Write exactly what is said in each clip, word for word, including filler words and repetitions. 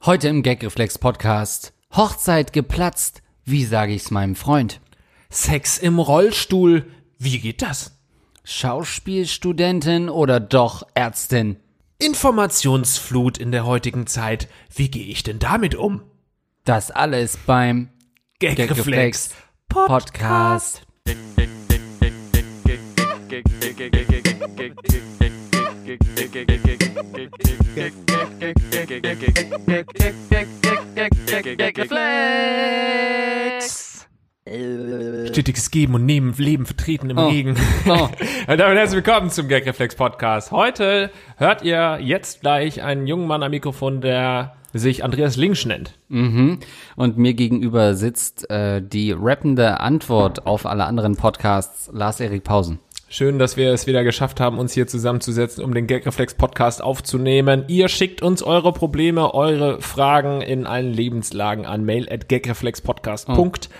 Heute im Gagreflex-Podcast. Hochzeit geplatzt. Wie sage ich's meinem Freund? Sex im Rollstuhl. Wie geht das? Schauspielstudentin oder doch Ärztin? Informationsflut in der heutigen Zeit. Wie gehe ich denn damit um? Das alles beim Gagreflex Podcast. Gagreflex. Stetiges Geben und Nehmen, Leben vertreten im Oh. Regen. Oh. Und damit herzlich willkommen zum Gagreflex Podcast. Heute hört ihr jetzt gleich einen jungen Mann am Mikrofon, der sich Andreas Linsch nennt. Mhm. Und mir gegenüber sitzt äh, die rappende Antwort auf alle anderen Podcasts, Lars-Erik Pausen. Schön, dass wir es wieder geschafft haben, uns hier zusammenzusetzen, um den Gagreflex Podcast aufzunehmen. Ihr schickt uns eure Probleme, eure Fragen in allen Lebenslagen an mail at gagreflexpodcast punkt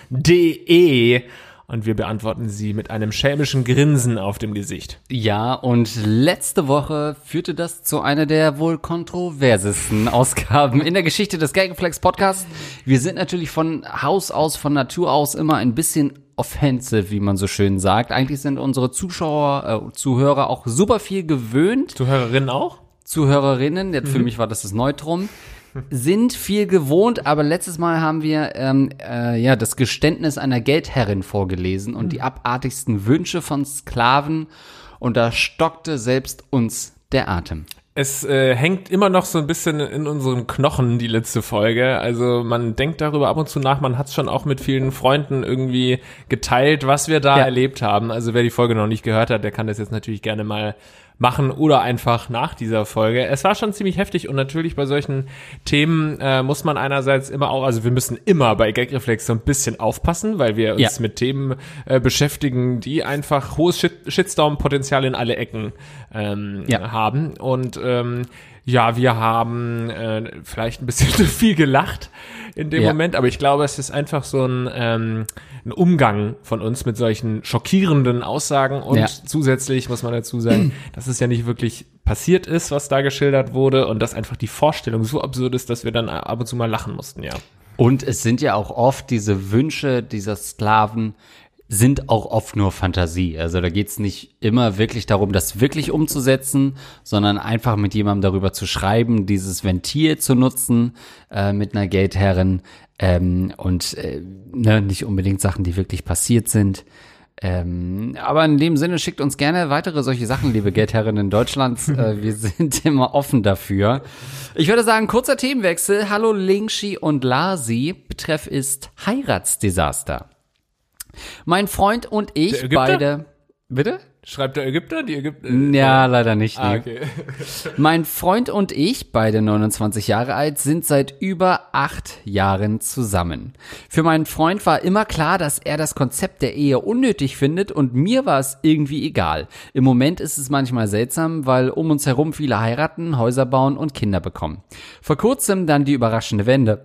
de und wir beantworten sie mit einem schelmischen Grinsen auf dem Gesicht. Ja, und letzte Woche führte das zu einer der wohl kontroversesten Ausgaben in der Geschichte des Gagreflex Podcasts. Wir sind natürlich von Haus aus, von Natur aus immer ein bisschen offensive, wie man so schön sagt. Eigentlich sind unsere Zuschauer, äh, Zuhörer auch super viel gewöhnt. Zuhörerinnen auch? Zuhörerinnen, jetzt für mich war das das Neutrum, sind viel gewohnt, aber letztes Mal haben wir ähm, äh, ja das Geständnis einer Geldherrin vorgelesen und die abartigsten Wünsche von Sklaven, und da stockte selbst uns der Atem. Es äh, hängt immer noch so ein bisschen in unseren Knochen, die letzte Folge. Also man denkt darüber ab und zu nach, man hat es schon auch mit vielen Freunden irgendwie geteilt, was wir da Ja. erlebt haben. Also wer die Folge noch nicht gehört hat, der kann das jetzt natürlich gerne mal machen oder einfach nach dieser Folge. Es war schon ziemlich heftig und natürlich bei solchen Themen äh, muss man einerseits immer auch, also wir müssen immer bei Gagreflex so ein bisschen aufpassen, weil wir uns Ja. mit Themen äh, beschäftigen, die einfach hohes Shit Shitstorm-Potenzial in alle Ecken ähm, Ja. haben. Und ähm, ja, wir haben äh, vielleicht ein bisschen zu viel gelacht in dem Ja. Moment, aber ich glaube, es ist einfach so ein, ähm, ein Umgang von uns mit solchen schockierenden Aussagen und Ja. zusätzlich muss man dazu sagen, dass es ja nicht wirklich passiert ist, was da geschildert wurde, und dass einfach die Vorstellung so absurd ist, dass wir dann ab und zu mal lachen mussten, ja. Und es sind ja auch oft diese Wünsche dieser Sklaven, sind auch oft nur Fantasie. Also da geht's nicht immer wirklich darum, das wirklich umzusetzen, sondern einfach mit jemandem darüber zu schreiben, dieses Ventil zu nutzen äh, mit einer Geldherrin ähm, und äh, ne, nicht unbedingt Sachen, die wirklich passiert sind. Ähm, aber in dem Sinne schickt uns gerne weitere solche Sachen, liebe Geldherrinnen Deutschlands. äh, wir sind immer offen dafür. Ich würde sagen, kurzer Themenwechsel. Hallo Lingschi und Lasi. Betreff ist Heiratsdesaster. Mein Freund und Der ich Ägypter? beide. Bitte? Schreibt der Ägypter? Die Ägypter? Ja, leider nicht. Ah, Nee. okay. Mein Freund und ich, beide neunundzwanzig Jahre alt, sind seit über acht Jahren zusammen. Für meinen Freund war immer klar, dass er das Konzept der Ehe unnötig findet, und mir war es irgendwie egal. Im Moment ist es manchmal seltsam, weil um uns herum viele heiraten, Häuser bauen und Kinder bekommen. Vor kurzem dann die überraschende Wende.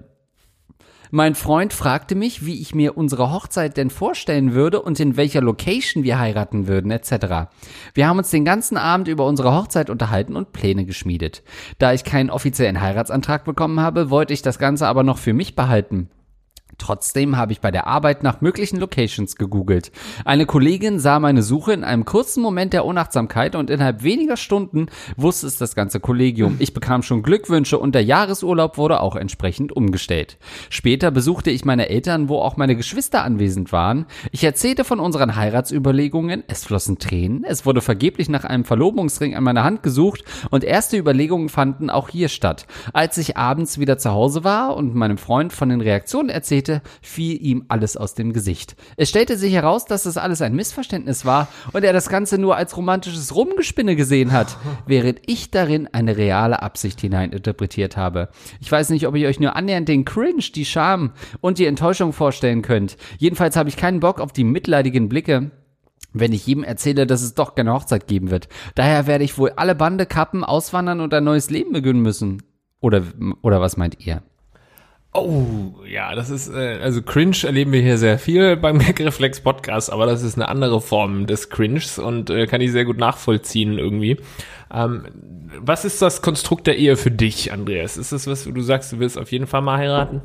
Mein Freund fragte mich, wie ich mir unsere Hochzeit denn vorstellen würde und in welcher Location wir heiraten würden, et cetera. Wir haben uns den ganzen Abend über unsere Hochzeit unterhalten und Pläne geschmiedet. Da ich keinen offiziellen Heiratsantrag bekommen habe, wollte ich das Ganze aber noch für mich behalten. Trotzdem habe ich bei der Arbeit nach möglichen Locations gegoogelt. Eine Kollegin sah meine Suche in einem kurzen Moment der Unachtsamkeit und innerhalb weniger Stunden wusste es das ganze Kollegium. Ich bekam schon Glückwünsche und der Jahresurlaub wurde auch entsprechend umgestellt. Später besuchte ich meine Eltern, wo auch meine Geschwister anwesend waren. Ich erzählte von unseren Heiratsüberlegungen, es flossen Tränen, es wurde vergeblich nach einem Verlobungsring an meiner Hand gesucht und erste Überlegungen fanden auch hier statt. Als ich abends wieder zu Hause war und meinem Freund von den Reaktionen erzählte, fiel ihm alles aus dem Gesicht. Es stellte sich heraus, dass das alles ein Missverständnis war und er das Ganze nur als romantisches Rumgespinne gesehen hat, während ich darin eine reale Absicht hineininterpretiert habe. Ich weiß nicht, ob ihr euch nur annähernd den Cringe, die Scham und die Enttäuschung vorstellen könnt. Jedenfalls habe ich keinen Bock auf die mitleidigen Blicke, wenn ich jedem erzähle, dass es doch keine Hochzeit geben wird. Daher werde ich wohl alle Bande kappen, auswandern und ein neues Leben beginnen müssen. Oder, oder was meint ihr? Oh, ja, das ist, äh, also Cringe erleben wir hier sehr viel beim Gagreflex Podcast, aber das ist eine andere Form des Cringes und äh, kann ich sehr gut nachvollziehen irgendwie. Ähm, was ist das Konstrukt der Ehe für dich, Andreas? Ist das was, du sagst, du willst auf jeden Fall mal heiraten?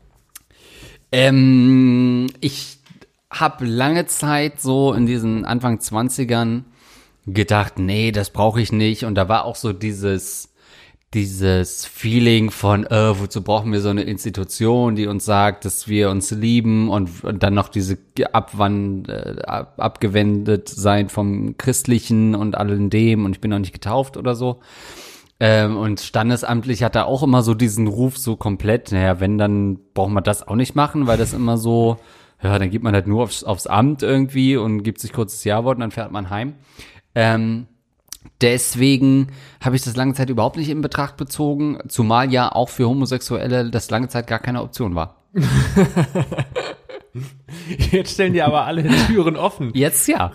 Ähm, ich habe lange Zeit so in diesen Anfang zwanzigern gedacht, nee, das brauche ich nicht. Und da war auch so dieses dieses Feeling von, äh, wozu brauchen wir so eine Institution, die uns sagt, dass wir uns lieben und, und dann noch diese Abwand, äh, ab, abgewendet sein vom Christlichen und allem dem und ich bin noch nicht getauft oder so. Ähm, und standesamtlich hat er auch immer so diesen Ruf so komplett, naja, wenn, dann braucht man das auch nicht machen, weil das immer so, ja, dann geht man halt nur aufs, aufs Amt irgendwie und gibt sich kurzes Ja-Wort und dann fährt man heim. Ähm, Deswegen habe ich das lange Zeit überhaupt nicht in Betracht bezogen, zumal ja auch für Homosexuelle das lange Zeit gar keine Option war. Jetzt stellen die aber alle Türen offen. Jetzt ja.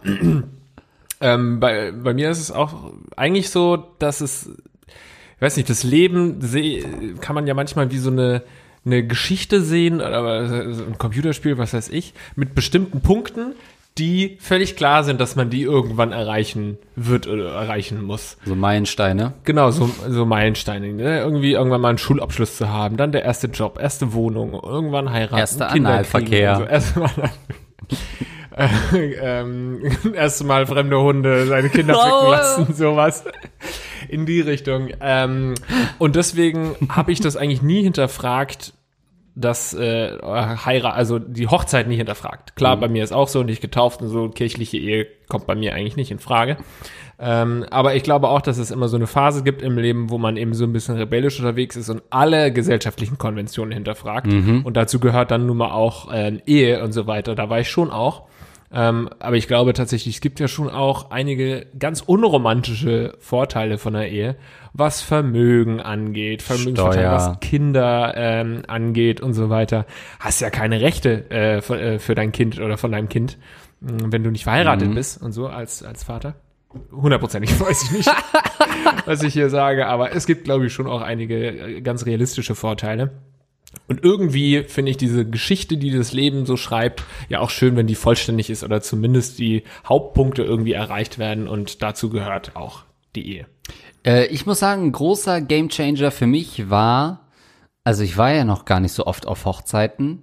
ähm, bei, bei mir ist es auch eigentlich so, dass es, ich weiß nicht, das Leben seh, kann man ja manchmal wie so eine eine Geschichte sehen, aber ein Computerspiel, was weiß ich, mit bestimmten Punkten, die völlig klar sind, dass man die irgendwann erreichen wird oder erreichen muss. So Meilensteine. Genau, so, so Meilensteine. Ne? Irgendwie irgendwann mal einen Schulabschluss zu haben, dann der erste Job, erste Wohnung, irgendwann heiraten, erster Kinder Analverkehr. kriegen. So. Erstmal äh, ähm, erste Mal fremde Hunde seine Kinder ficken lassen, sowas. In die Richtung. Ähm, und deswegen habe ich das eigentlich nie hinterfragt, das äh, Heirat, also die Hochzeit nicht hinterfragt. Klar, mhm. bei mir ist auch so, nicht getauft und so, kirchliche Ehe kommt bei mir eigentlich nicht in Frage. Ähm, aber ich glaube auch, dass es immer so eine Phase gibt im Leben, wo man eben so ein bisschen rebellisch unterwegs ist und alle gesellschaftlichen Konventionen hinterfragt. Mhm. Und dazu gehört dann nun mal auch äh, Ehe und so weiter. Da war ich schon auch. Ähm, aber ich glaube tatsächlich, es gibt ja schon auch einige ganz unromantische Vorteile von der Ehe, was Vermögen angeht, Vermögensvorteile, was Kinder ähm, angeht und so weiter. Hast ja keine Rechte äh, für, äh, für dein Kind oder von deinem Kind, wenn du nicht verheiratet mhm. bist und so als als Vater. Hundertprozentig weiß ich nicht, was ich hier sage, aber es gibt, glaube ich, schon auch einige ganz realistische Vorteile. Und irgendwie finde ich diese Geschichte, die das Leben so schreibt, ja auch schön, wenn die vollständig ist oder zumindest die Hauptpunkte irgendwie erreicht werden und dazu gehört auch die Ehe. Äh, ich muss sagen, ein großer Gamechanger für mich war, also ich war ja noch gar nicht so oft auf Hochzeiten,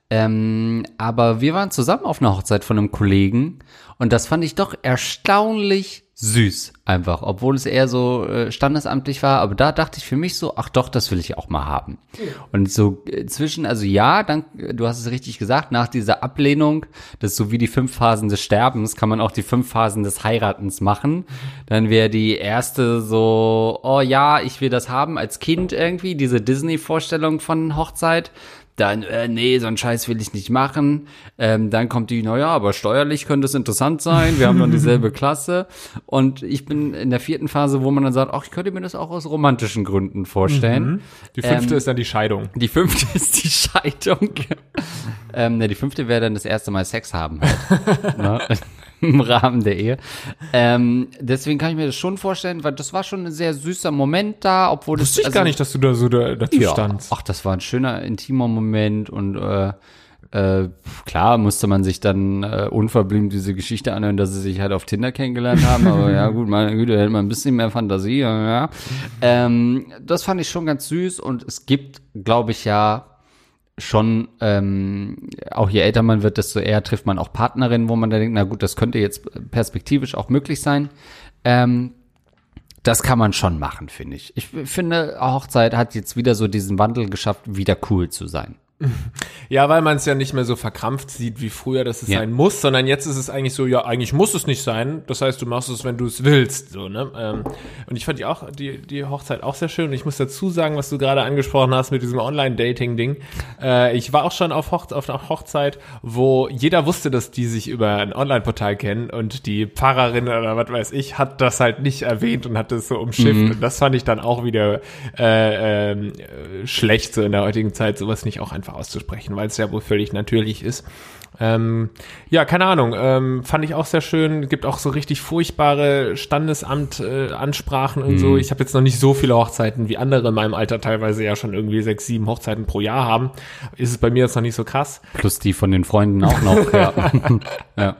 ähm, aber wir waren zusammen auf einer Hochzeit von einem Kollegen und das fand ich doch erstaunlich süß einfach, obwohl es eher so äh, standesamtlich war, aber da dachte ich für mich so, ach doch, das will ich auch mal haben. Ja. Und so äh, zwischen, also ja, dann, du hast es richtig gesagt, nach dieser Ablehnung, das ist so wie die fünf Phasen des Sterbens, kann man auch die fünf Phasen des Heiratens machen. Dann wäre die erste so, oh ja, ich will das haben als Kind irgendwie, diese Disney-Vorstellung von Hochzeit. Dann, äh, nee, so einen Scheiß will ich nicht machen. Ähm, dann kommt die, naja, aber steuerlich könnte es interessant sein. Wir haben dann dieselbe Klasse. Und ich bin in der vierten Phase, wo man dann sagt, ach, ich könnte mir das auch aus romantischen Gründen vorstellen. Mhm. Die fünfte ähm, ist dann die Scheidung. Die fünfte ist die Scheidung. ähm, ne, die fünfte wäre dann das erste Mal Sex haben halt. Ne? Im Rahmen der Ehe. Ähm, deswegen kann ich mir das schon vorstellen, weil das war schon ein sehr süßer Moment da, obwohl das. Wusste ich also, gar nicht, dass du da so da, dazu ja, standst. Ach, das war ein schöner, intimer Moment und äh, äh, klar musste man sich dann äh, unverblümt diese Geschichte anhören, dass sie sich halt auf Tinder kennengelernt haben, aber ja gut, meine Güte, hätte man ein bisschen mehr Fantasie, ja. Ähm, das fand ich schon ganz süß und es gibt, glaube ich, ja schon, ähm, auch je älter man wird, desto eher trifft man auch Partnerinnen, wo man da denkt, na gut, das könnte jetzt perspektivisch auch möglich sein. Ähm, das kann man schon machen, finde ich. Ich finde, Hochzeit hat jetzt wieder so diesen Wandel geschafft, wieder cool zu sein. Ja, weil man es ja nicht mehr so verkrampft sieht wie früher, dass es ja. sein muss, sondern jetzt ist es eigentlich so, ja, eigentlich muss es nicht sein. Das heißt, du machst es, wenn du es willst, so, ne? Ähm, und ich fand die auch, die, die Hochzeit auch sehr schön. Und ich muss dazu sagen, was du gerade angesprochen hast mit diesem Online-Dating-Ding. Äh, ich war auch schon auf, Hoch- auf einer Hochzeit, wo jeder wusste, dass die sich über ein Online-Portal kennen und die Pfarrerin oder was weiß ich hat das halt nicht erwähnt und hat das so umschifft. Mhm. Und das fand ich dann auch wieder äh, äh, schlecht, so in der heutigen Zeit, sowas nicht auch einfach auszusprechen, weil es ja wohl völlig natürlich ist. Ähm, ja, keine Ahnung, ähm, fand ich auch sehr schön, gibt auch so richtig furchtbare Standesamt-Ansprachen äh, und mhm. so. Ich habe jetzt noch nicht so viele Hochzeiten, wie andere in meinem Alter teilweise ja schon irgendwie sechs, sieben Hochzeiten pro Jahr haben. Ist es bei mir jetzt noch nicht so krass. Plus die von den Freunden auch noch, ja. ja.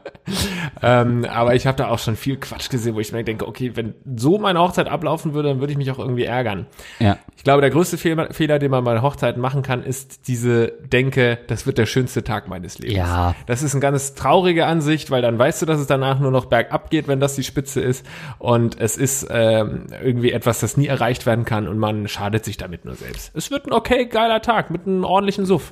Ähm, aber ich habe da auch schon viel Quatsch gesehen, wo ich mir denke, okay, wenn so meine Hochzeit ablaufen würde, dann würde ich mich auch irgendwie ärgern. Ja. Ich glaube, der größte Fehler, Fehler, den man bei Hochzeiten machen kann, ist diese Denke, das wird der schönste Tag meines Lebens. Ja. Das ist eine ganz traurige Ansicht, weil dann weißt du, dass es danach nur noch bergab geht, wenn das die Spitze ist. Und es ist ähm, irgendwie etwas, das nie erreicht werden kann und man schadet sich damit nur selbst. Es wird ein okay, geiler Tag mit einem ordentlichen Suff.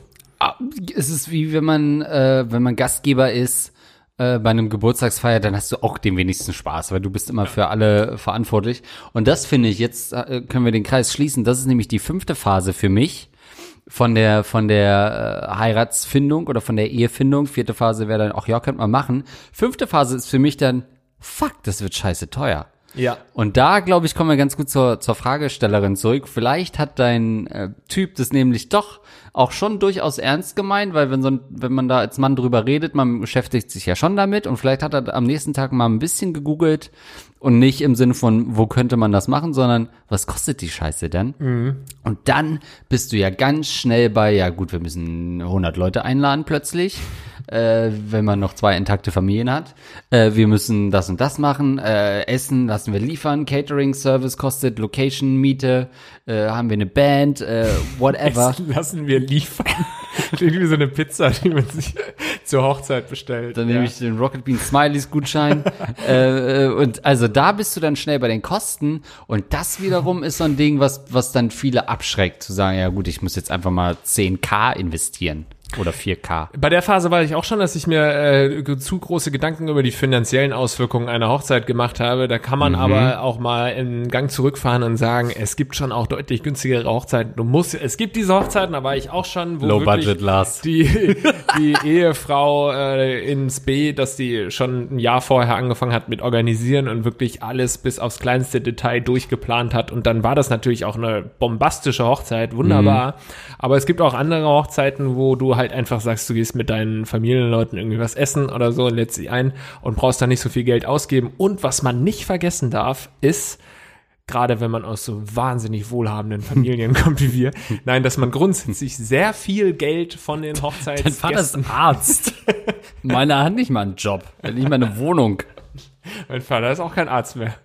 Es ist wie wenn man, äh, wenn man Gastgeber ist äh, bei einem Geburtstagsfeier, dann hast du auch den wenigsten Spaß, weil du bist immer für alle verantwortlich. Und das finde ich, jetzt äh, können wir den Kreis schließen, das ist nämlich die fünfte Phase für mich. Von der von der äh, Heiratsfindung oder von der Ehefindung. Vierte Phase wäre dann, ach ja, könnte man machen. Fünfte Phase ist für mich dann, fuck, das wird scheiße teuer. Ja. Und da, glaube ich, kommen wir ganz gut zur zur Fragestellerin zurück. Vielleicht hat dein äh, Typ das nämlich doch auch schon durchaus ernst gemeint, weil wenn so ein, wenn man da als Mann drüber redet, man beschäftigt sich ja schon damit und vielleicht hat er am nächsten Tag mal ein bisschen gegoogelt und nicht im Sinne von, wo könnte man das machen, sondern was kostet die Scheiße denn? Mhm. Und dann bist du ja ganz schnell bei, ja gut, wir müssen hundert Leute einladen plötzlich, äh, wenn man noch zwei intakte Familien hat. Äh, wir müssen das und das machen, äh, Essen lassen wir liefern, Catering-Service kostet, Location, Miete, äh, haben wir eine Band, äh, whatever. Essen lassen wir liefern. Irgendwie so eine Pizza, die man sich zur Hochzeit bestellt. Dann ja. nehme ich den Rocket Bean Smileys Gutschein. äh, und also da bist du dann schnell bei den Kosten. Und das wiederum ist so ein Ding, was, was dann viele abschreckt, zu sagen, ja gut, ich muss jetzt einfach mal zehn K investieren. Oder vier K. Bei der Phase war ich auch schon, dass ich mir äh, zu große Gedanken über die finanziellen Auswirkungen einer Hochzeit gemacht habe. Da kann man mhm. aber auch mal einen Gang zurückfahren und sagen, es gibt schon auch deutlich günstigere Hochzeiten. Du musst, es gibt diese Hochzeiten, da war ich auch schon, wo Low wirklich Budget Last. die die Ehefrau äh, ins B, dass die schon ein Jahr vorher angefangen hat mit Organisieren und wirklich alles bis aufs kleinste Detail durchgeplant hat. Und dann war das natürlich auch eine bombastische Hochzeit, wunderbar. Mhm. Aber es gibt auch andere Hochzeiten, wo du halt halt einfach sagst, du gehst mit deinen Familienleuten irgendwie was essen oder so und lädst sie ein und brauchst da nicht so viel Geld ausgeben. Und was man nicht vergessen darf, ist, gerade wenn man aus so wahnsinnig wohlhabenden Familien kommt wie wir, nein, dass man grundsätzlich sehr viel Geld von den Hochzeitsgästen... Dein Vater ist ein Arzt. Meiner hat nicht mal einen Job, er hat nicht mal eine Wohnung. Mein Vater ist auch kein Arzt mehr.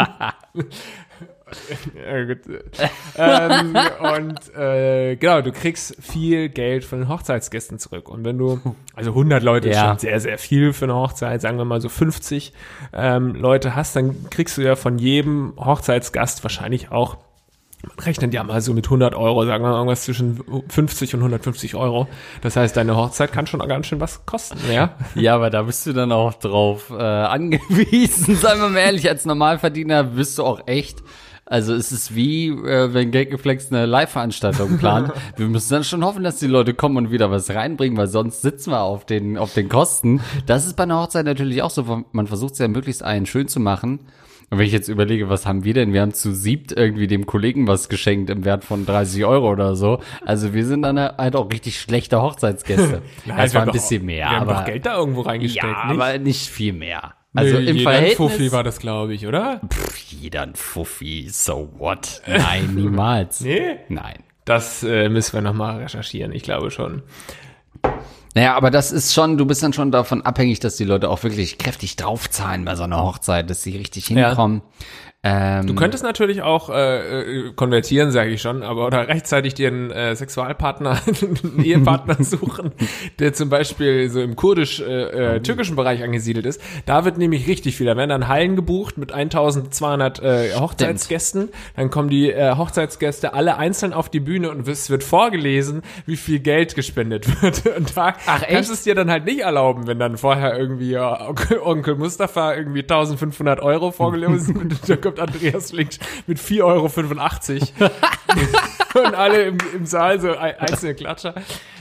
Ja, gut. ähm, und äh, genau, du kriegst viel Geld von den Hochzeitsgästen zurück. Und wenn du, also hundert Leute ja. ist schon sehr, sehr viel für eine Hochzeit, sagen wir mal so fünfzig ähm, Leute hast, dann kriegst du ja von jedem Hochzeitsgast wahrscheinlich auch, man rechnet ja mal so mit hundert Euro, sagen wir mal irgendwas zwischen fünfzig und hundertfünfzig Euro. Das heißt, deine Hochzeit kann schon ganz schön was kosten, ja? Ja, aber da bist du dann auch drauf äh, angewiesen. Seien wir mal ehrlich, als Normalverdiener bist du auch echt... Also es ist wie, äh, wenn Gagreflex eine Live-Veranstaltung plant. Wir müssen dann schon hoffen, dass die Leute kommen und wieder was reinbringen, weil sonst sitzen wir auf den auf den Kosten. Das ist bei einer Hochzeit natürlich auch so. Man versucht es ja möglichst allen schön zu machen. Und wenn ich jetzt überlege, was haben wir denn? Wir haben zu siebt irgendwie dem Kollegen was geschenkt im Wert von dreißig Euro oder so. Also wir sind dann halt auch richtig schlechte Hochzeitsgäste. Nein, das war ein doch, bisschen mehr. Wir aber, haben doch Geld da irgendwo reingestellt, ja, nicht? aber nicht viel mehr. Also Nö, im jeder Verhältnis. Ein Fuffi war das, glaube ich, oder? Pff, jeder ein Fuffi, so what? Nein, niemals. Nee? Nein. Das äh, müssen wir nochmal recherchieren, ich glaube schon. Naja, aber das ist schon, du bist dann schon davon abhängig, dass die Leute auch wirklich kräftig draufzahlen bei so einer Hochzeit, dass sie richtig hinkommen. Ja. Ähm, du könntest natürlich auch äh, konvertieren, sage ich schon, aber oder rechtzeitig dir einen äh, Sexualpartner, einen Ehepartner suchen, der zum Beispiel so im kurdisch-türkischen äh, Bereich angesiedelt ist. Da wird nämlich richtig viel. Da werden dann Hallen gebucht mit eintausendzweihundert äh, Hochzeitsgästen. Dann kommen die äh, Hochzeitsgäste alle einzeln auf die Bühne und es wird vorgelesen, wie viel Geld gespendet wird. Und da Ach, kannst du es dir dann halt nicht erlauben, wenn dann vorher irgendwie ja, Onkel, Onkel Mustafa irgendwie eintausendfünfhundert Euro vorgelesen wird. Andreas Link mit vier Euro fünfundachtzig und alle im, im Saal so einzelne Klatscher.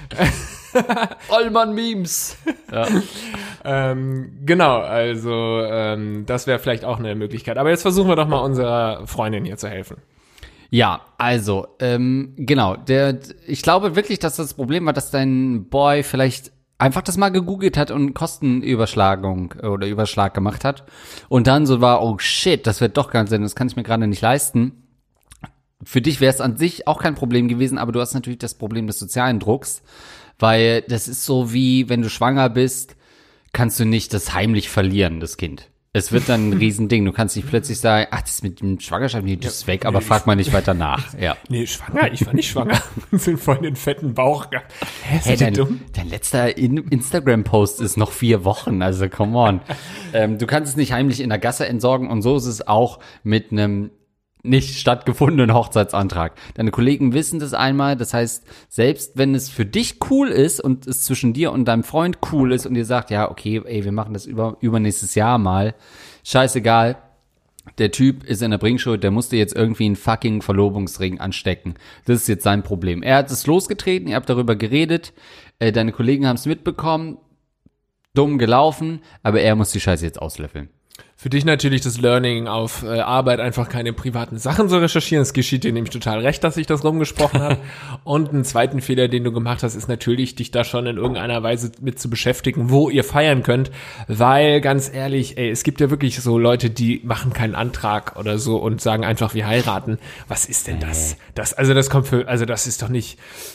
Allmann-Memes. Ja. ähm, genau, also ähm, das wäre vielleicht auch eine Möglichkeit. Aber jetzt versuchen wir doch mal unserer Freundin hier zu helfen. Ja, also, ähm, genau, der, ich glaube wirklich, dass das Problem war, dass dein Boy vielleicht einfach das mal gegoogelt hat und Kostenüberschlagung oder Überschlag gemacht hat und dann so war, oh shit, das wird doch ganz Sinn, das kann ich mir gerade nicht leisten. Für dich wäre es an sich auch kein Problem gewesen, aber du hast natürlich das Problem des sozialen Drucks, weil das ist so wie, wenn du schwanger bist, kannst du nicht das heimlich verlieren, das Kind. Es wird dann ein Riesending. Du kannst nicht plötzlich sagen, ach, das mit dem Schwangerschaft, nee, das ist weg, aber frag mal nicht weiter nach. Ja. Nee, schwanger? Ich war nicht schwanger. Sind voll den fetten Bauch gehabt. Hä, hey, dein, dumm? Dein letzter In- Instagram-Post ist noch vier Wochen, also come on. ähm, du kannst es nicht heimlich in der Gasse entsorgen und so ist es auch mit einem nicht stattgefundenen Hochzeitsantrag. Deine Kollegen wissen das einmal, das heißt, selbst wenn es für dich cool ist und es zwischen dir und deinem Freund cool ist und ihr sagt, ja, okay, ey, wir machen das über übernächstes Jahr mal, scheißegal, der Typ ist in der Bringschuld, der musste jetzt irgendwie einen fucking Verlobungsring anstecken. Das ist jetzt sein Problem. Er hat es losgetreten, ihr habt darüber geredet, äh, deine Kollegen haben es mitbekommen, dumm gelaufen, aber er muss die Scheiße jetzt auslöffeln. Für dich natürlich das Learning auf äh, Arbeit, einfach keine privaten Sachen zu recherchieren. Es geschieht dir nämlich total recht, dass ich das rumgesprochen habe. Und einen zweiten Fehler, den du gemacht hast, ist natürlich, dich da schon in irgendeiner Weise mit zu beschäftigen, wo ihr feiern könnt. Weil, ganz ehrlich, ey, es gibt ja wirklich so Leute, die machen keinen Antrag oder so und sagen einfach, wir heiraten. Was ist denn das? Das, also das kommt für, also das ist doch nicht,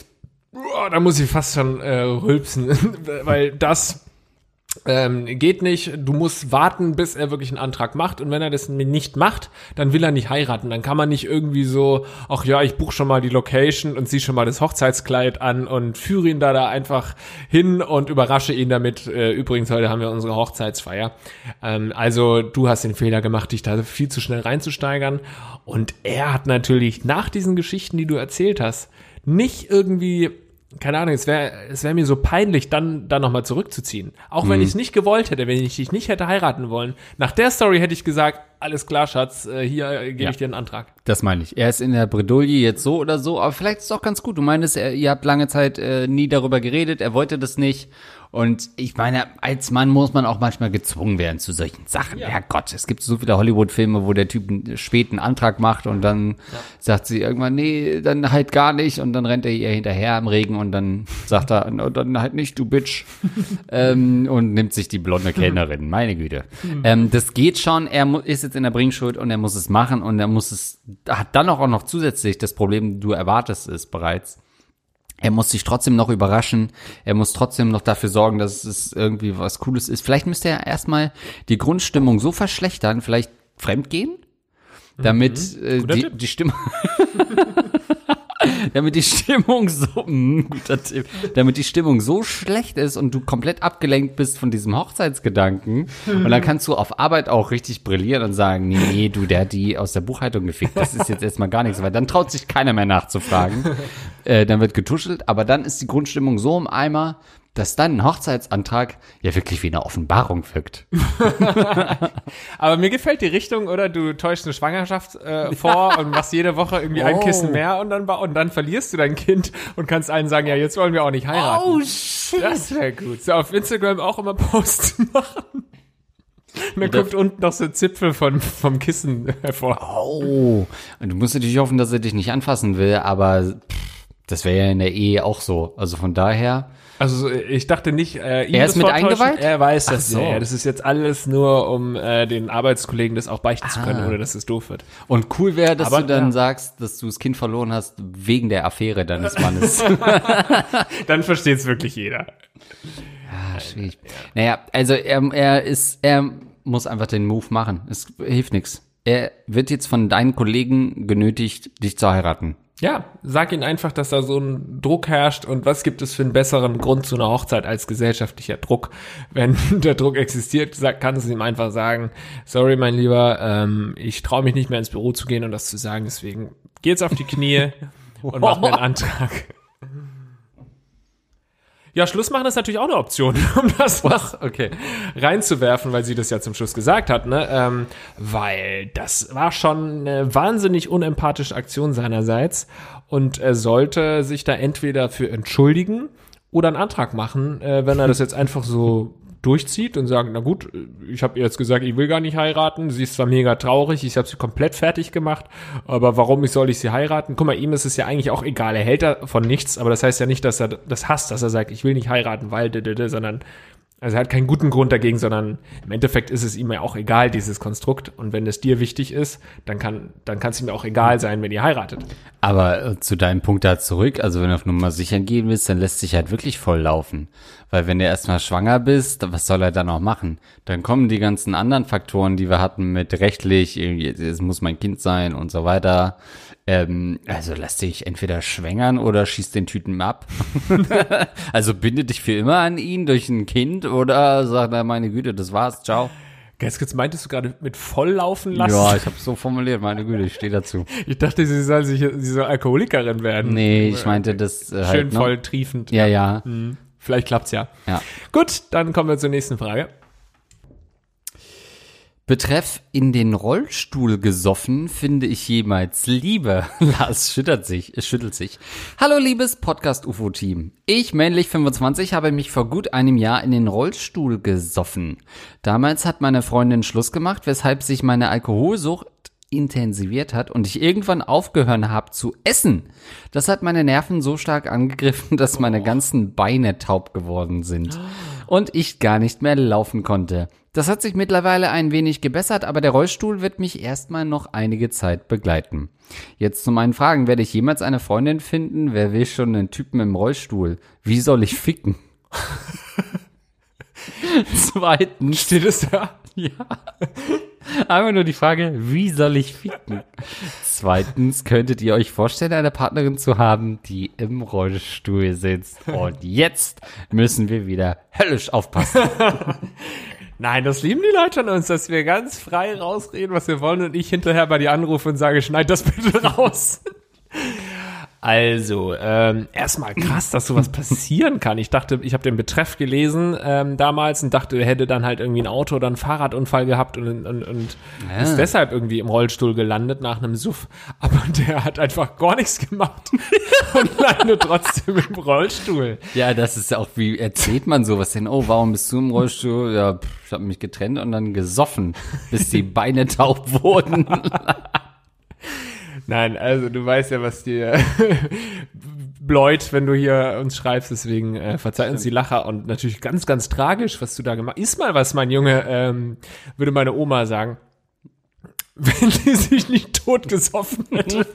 oh, da muss ich fast schon äh, rülpsen, weil das Ähm, geht nicht, du musst warten, bis er wirklich einen Antrag macht und wenn er das nicht macht, dann will er nicht heiraten, dann kann man nicht irgendwie so, ach ja, ich buche schon mal die Location und zieh schon mal das Hochzeitskleid an und führe ihn da da einfach hin und überrasche ihn damit, äh, übrigens heute haben wir unsere Hochzeitsfeier, ähm, also du hast den Fehler gemacht, dich da viel zu schnell reinzusteigern und er hat natürlich nach diesen Geschichten, die du erzählt hast, nicht irgendwie keine Ahnung, es wäre es wäre mir so peinlich, dann dann nochmal zurückzuziehen. Auch mhm. wenn ich es nicht gewollt hätte, wenn ich dich nicht hätte heiraten wollen. Nach der Story hätte ich gesagt, alles klar, Schatz, hier gebe ja. ich dir einen Antrag. Das meine ich. Er ist in der Bredouille jetzt so oder so, aber vielleicht ist es auch ganz gut. Du meinst, er, ihr habt lange Zeit äh, nie darüber geredet, er wollte das nicht. Und ich meine, als Mann muss man auch manchmal gezwungen werden zu solchen Sachen. Ja. Herrgott, es gibt so viele Hollywood-Filme, wo der Typ einen späten Antrag macht und dann ja. sagt sie irgendwann, nee, dann halt gar nicht. Und dann rennt er ihr hinterher im Regen und dann sagt er, no, dann halt nicht, du Bitch. ähm, und nimmt sich die blonde Kellnerin, meine Güte. ähm, das geht schon, er mu- ist jetzt in der Bringschuld und er muss es machen und er muss es, hat dann auch noch zusätzlich das Problem, du erwartest es bereits. Er muss sich trotzdem noch überraschen. Er muss trotzdem noch dafür sorgen, dass es irgendwie was Cooles ist. Vielleicht müsste er erstmal die Grundstimmung so verschlechtern, vielleicht fremdgehen, damit mhm. äh, die, die Stimmung damit die Stimmung so mh, guter Tipp, damit die Stimmung so schlecht ist und du komplett abgelenkt bist von diesem Hochzeitsgedanken und dann kannst du auf Arbeit auch richtig brillieren und sagen, nee, nee, du, der hat die aus der Buchhaltung gefickt, das ist jetzt erstmal gar nichts, weil dann traut sich keiner mehr nachzufragen, äh, dann wird getuschelt, aber dann ist die Grundstimmung so im Eimer, dass dann ein Hochzeitsantrag ja wirklich wie eine Offenbarung wirkt. Aber mir gefällt die Richtung, oder? Du täuschst eine Schwangerschaft äh, vor und machst jede Woche irgendwie oh. ein Kissen mehr und dann, und dann verlierst du dein Kind und kannst allen sagen, ja, jetzt wollen wir auch nicht heiraten. Oh, shit. Das wäre gut. So auf Instagram auch immer Posts machen. Und dann guckt unten noch so ein Zipfel von, vom Kissen hervor. Oh. Und du musst natürlich hoffen, dass er dich nicht anfassen will, aber pff, das wäre ja in der Ehe auch so. Also von daher... Also ich dachte nicht, äh, ihm er ist das mit vortäuschen. eingeweiht? Er weiß das. So. Ja, das ist jetzt alles nur, um äh, den Arbeitskollegen das auch beichten ah. zu können, oder dass es doof wird. Und cool wäre, dass Aber, du dann ja. sagst, dass du das Kind verloren hast wegen der Affäre deines Mannes. Dann versteht es wirklich jeder. Ah, schwierig. Naja, also er, er ist, er muss einfach den Move machen. Es hilft nichts. Er wird jetzt von deinen Kollegen genötigt, dich zu heiraten. Ja, sag ihnen einfach, dass da so ein Druck herrscht und was gibt es für einen besseren Grund zu einer Hochzeit als gesellschaftlicher Druck. Wenn der Druck existiert, sag, kannst du ihm einfach sagen, sorry, mein Lieber, ähm, ich traue mich nicht mehr ins Büro zu gehen und das zu sagen, deswegen geh jetzt auf die Knie und mach mir einen Antrag. Ja, Schluss machen ist natürlich auch eine Option, um das was okay. reinzuwerfen, weil sie das ja zum Schluss gesagt hat, ne? Ähm, weil das war schon eine wahnsinnig unempathische Aktion seinerseits und er sollte sich da entweder für entschuldigen oder einen Antrag machen, äh, wenn er das jetzt einfach so durchzieht und sagt, na gut, ich habe ihr jetzt gesagt, ich will gar nicht heiraten, sie ist zwar mega traurig, ich habe sie komplett fertig gemacht, aber warum ich soll ich sie heiraten? Guck mal, ihm ist es ja eigentlich auch egal, er hält davon nichts, aber das heißt ja nicht, dass er das hasst, dass er sagt, ich will nicht heiraten, weil, sondern also er hat keinen guten Grund dagegen, sondern im Endeffekt ist es ihm ja auch egal, dieses Konstrukt. Und wenn es dir wichtig ist, dann kann dann kann es ihm auch egal sein, wenn ihr heiratet. Aber äh, zu deinem Punkt da zurück, also wenn du auf Nummer sicher gehen willst, dann lässt sich halt wirklich voll laufen. Weil wenn du erstmal schwanger bist, was soll er dann noch machen? Dann kommen die ganzen anderen Faktoren, die wir hatten mit rechtlich, es muss mein Kind sein und so weiter. Ähm, also lass dich entweder schwängern oder schieß den Typen ab. Also binde dich für immer an ihn durch ein Kind oder sag, na meine Güte, das war's, ciao. Ganz kurz, meintest du gerade mit volllaufen lassen? Ja, ich habe so formuliert, meine Güte, ich stehe dazu. Ich dachte, sie soll sich, sie soll Alkoholikerin werden. Nee, ich meinte das äh, halt, schön ne? voll triefend. Ja, ja. Hm, vielleicht klappt's ja. Ja. Gut, dann kommen wir zur nächsten Frage. Betreff in den Rollstuhl gesoffen finde ich jemals Liebe. Lars schüttelt sich, schüttelt sich. Hallo liebes Podcast-U F O-Team. Ich, männlich fünfundzwanzig, habe mich vor gut einem Jahr in den Rollstuhl gesoffen. Damals hat meine Freundin Schluss gemacht, weshalb sich meine Alkoholsucht intensiviert hat und ich irgendwann aufgehört habe zu essen. Das hat meine Nerven so stark angegriffen, dass meine ganzen Beine taub geworden sind und ich gar nicht mehr laufen konnte. Das hat sich mittlerweile ein wenig gebessert, aber der Rollstuhl wird mich erstmal noch einige Zeit begleiten. Jetzt zu meinen Fragen. Werde ich jemals eine Freundin finden? Wer will schon einen Typen im Rollstuhl? Wie soll ich ficken? Zweitens. Steht es da? Ja. Einfach nur die Frage, wie soll ich ficken? Zweitens, könntet ihr euch vorstellen, eine Partnerin zu haben, die im Rollstuhl sitzt? Und jetzt müssen wir wieder höllisch aufpassen. Nein, das lieben die Leute an uns, dass wir ganz frei rausreden, was wir wollen und ich hinterher bei dir anrufe und sage, schneid das bitte raus. Also, ähm, erstmal krass, dass sowas passieren kann. Ich dachte, ich habe den Betreff gelesen ähm, damals und dachte, er hätte dann halt irgendwie ein Auto oder einen Fahrradunfall gehabt und, und, und ja. ist deshalb irgendwie im Rollstuhl gelandet nach einem Suff. Aber der hat einfach gar nichts gemacht und landet trotzdem im Rollstuhl. Ja, das ist auch, wie erzählt man sowas denn? Oh, warum bist du im Rollstuhl? Ja, pff, ich habe mich getrennt und dann gesoffen, bis die Beine taub wurden. Nein, also du weißt ja, was dir bläut, wenn du hier uns schreibst, deswegen äh, verzeih uns die Lacher und natürlich ganz, ganz tragisch, was du da gemacht hast. Ist mal was, mein Junge, ähm, würde meine Oma sagen, wenn sie sich nicht tot gesoffen hätte.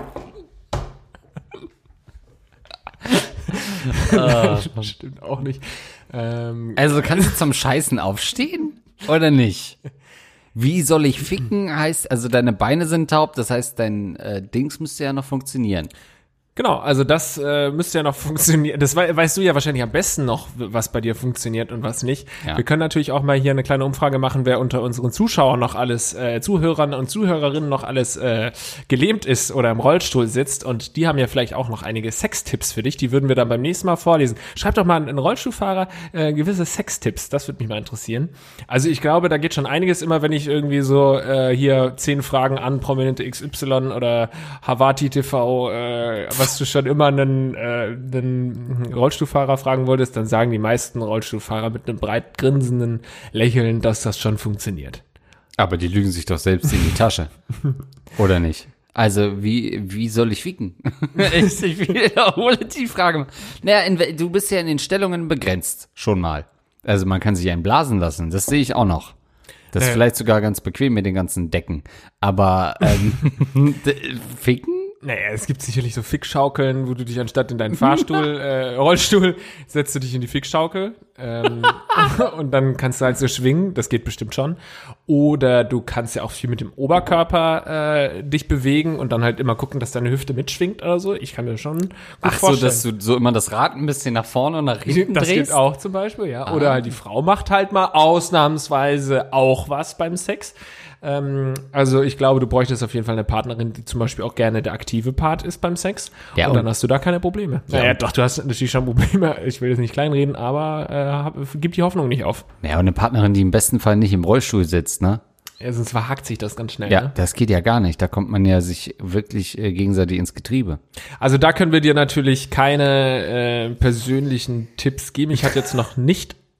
Nein, stimmt auch nicht. Ähm, also kannst du zum Scheißen aufstehen oder nicht? Wie soll ich ficken heißt, also deine Beine sind taub, das heißt, dein äh, Dings müsste ja noch funktionieren. Genau, also das äh, müsste ja noch funktionieren. Das we- weißt du ja wahrscheinlich am besten noch, was bei dir funktioniert und was nicht. Ja. Wir können natürlich auch mal hier eine kleine Umfrage machen, wer unter unseren Zuschauern noch alles, äh, Zuhörern und Zuhörerinnen noch alles äh, gelähmt ist oder im Rollstuhl sitzt. Und die haben ja vielleicht auch noch einige Sextipps für dich. Die würden wir dann beim nächsten Mal vorlesen. Schreib doch mal an einen Rollstuhlfahrer äh, gewisse Sextipps. Das würde mich mal interessieren. Also ich glaube, da geht schon einiges immer, wenn ich irgendwie so äh, hier zehn Fragen an Prominente X Y oder Havati T V, äh, was du schon immer einen, äh, einen Rollstuhlfahrer fragen wolltest, dann sagen die meisten Rollstuhlfahrer mit einem breit grinsenden Lächeln, dass das schon funktioniert. Aber die lügen sich doch selbst in die Tasche. Oder nicht? Also, wie, wie soll ich ficken? Ich wiederhole die Frage. Naja, in, du bist ja in den Stellungen begrenzt. Schon mal. Also, man kann sich einen blasen lassen. Das sehe ich auch noch. Das ist äh. vielleicht sogar ganz bequem mit den ganzen Decken. Aber, ähm, ficken? Naja, es gibt sicherlich so Fickschaukeln, wo du dich anstatt in deinen Fahrstuhl, äh, Rollstuhl, setzt du dich in die Fickschaukel ähm, und dann kannst du halt so schwingen, das geht bestimmt schon. Oder du kannst ja auch viel mit dem Oberkörper äh, dich bewegen und dann halt immer gucken, dass deine Hüfte mitschwingt oder so. Ich kann mir schon gut Ach vorstellen. so, dass du so immer das Rad ein bisschen nach vorne und nach hinten das drehst? Das geht auch zum Beispiel, ja. Ah. Oder halt die Frau macht halt mal ausnahmsweise auch was beim Sex. Ähm, also ich glaube, du bräuchtest auf jeden Fall eine Partnerin, die zum Beispiel auch gerne der aktive Part ist beim Sex. Ja, und dann hast du da keine Probleme. Ja, naja, doch, du hast natürlich schon Probleme. Ich will jetzt nicht kleinreden, aber äh, hab, gib die Hoffnung nicht auf. Ja, und eine Partnerin, die im besten Fall nicht im Rollstuhl sitzt, ne? Ja, sonst verhakt sich das ganz schnell. Ja, ne? Das geht ja gar nicht. Da kommt man ja sich wirklich äh, gegenseitig ins Getriebe. Also da können wir dir natürlich keine äh, persönlichen Tipps geben. Ich hatte jetzt noch nicht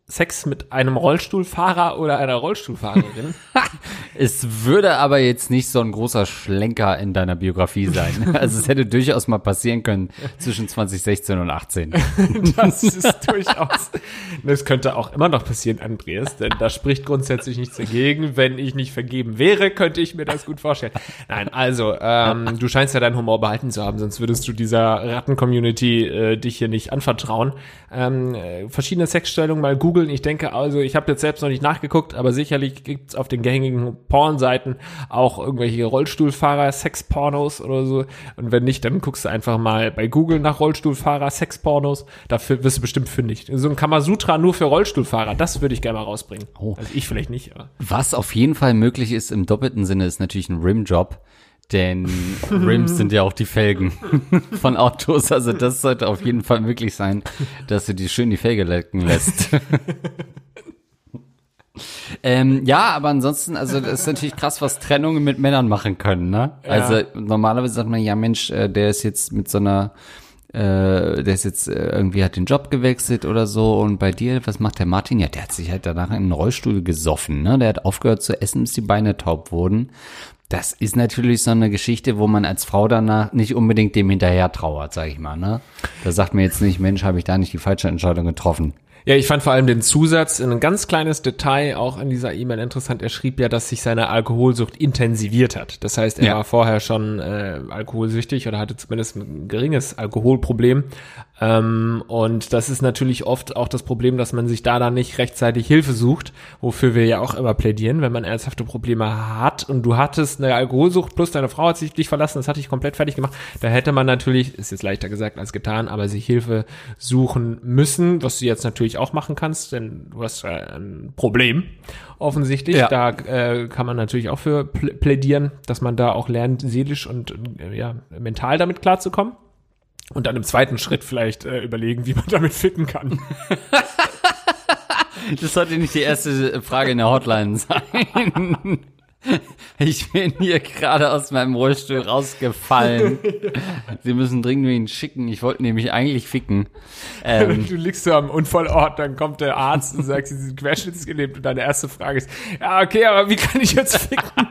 Sex mit einem Rollstuhlfahrer oder einer Rollstuhlfahrerin? Es würde aber jetzt nicht so ein großer Schlenker in deiner Biografie sein. Also es hätte durchaus mal passieren können zwischen zwanzig sechzehn und achtzehn. Das ist durchaus. Das könnte auch immer noch passieren, Andreas, denn da spricht grundsätzlich nichts dagegen. Wenn ich nicht vergeben wäre, könnte ich mir das gut vorstellen. Nein, also, ähm, du scheinst ja deinen Humor behalten zu haben, sonst würdest du dieser Ratten-Community äh, dich hier nicht anvertrauen. Ähm, äh, verschiedene Sexstellungen mal googeln. Ich denke also, ich habe jetzt selbst noch nicht nachgeguckt, aber sicherlich gibt's auf den gängigen Pornseiten auch irgendwelche Rollstuhlfahrer, Sexpornos oder so. Und wenn nicht, dann guckst du einfach mal bei Google nach Rollstuhlfahrer, Sexpornos. Dafür wirst du bestimmt fündig. So ein Kamasutra nur für Rollstuhlfahrer, das würde ich gerne mal rausbringen. Oh. Also ich vielleicht nicht, aber. Was auf jeden Fall möglich ist im doppelten Sinne, ist natürlich ein Rimjob. Denn Rims sind ja auch die Felgen von Autos. Also das sollte auf jeden Fall möglich sein, dass du die schön die Felge lecken lässt. ähm, ja, aber ansonsten, also das ist natürlich krass, was Trennungen mit Männern machen können, ne? Ja. Also normalerweise sagt man, ja Mensch, äh, der ist jetzt mit so einer, äh, der ist jetzt äh, irgendwie hat den Job gewechselt oder so. Und bei dir, was macht der Martin? Ja, der hat sich halt danach in einen Rollstuhl gesoffen, ne? Der hat aufgehört zu essen, bis die Beine taub wurden. Das ist natürlich so eine Geschichte, wo man als Frau danach nicht unbedingt dem hinterher trauert, sag ich mal, ne? Da sagt man jetzt nicht, Mensch, habe ich da nicht die falsche Entscheidung getroffen. Ja, ich fand vor allem den Zusatz, ein ganz kleines Detail auch in dieser E-Mail interessant. Er schrieb ja, dass sich seine Alkoholsucht intensiviert hat. Das heißt, er Ja. war vorher schon äh, alkoholsüchtig oder hatte zumindest ein geringes Alkoholproblem. Ähm, und das ist natürlich oft auch das Problem, dass man sich da dann nicht rechtzeitig Hilfe sucht, wofür wir ja auch immer plädieren, wenn man ernsthafte Probleme hat und du hattest eine Alkoholsucht plus deine Frau hat sich dich verlassen, das hat dich komplett fertig gemacht. Da hätte man natürlich, ist jetzt leichter gesagt als getan, aber sich Hilfe suchen müssen, was du jetzt natürlich auch machen kannst, denn du hast äh, ein Problem offensichtlich. Ja. Da äh, kann man natürlich auch für plä- plädieren, dass man da auch lernt, seelisch und äh, ja mental damit klarzukommen. Und dann im zweiten Schritt vielleicht äh, überlegen, wie man damit ficken kann. Das sollte nicht die erste Frage in der Hotline sein. Ich bin hier gerade aus meinem Rollstuhl rausgefallen. Sie müssen dringend wen schicken. Ich wollte nämlich eigentlich ficken. Ähm, Du liegst so am Unfallort, dann kommt der Arzt und sagt, sie sind querschnittsgelähmt und deine erste Frage ist, ja okay, aber wie kann ich jetzt ficken?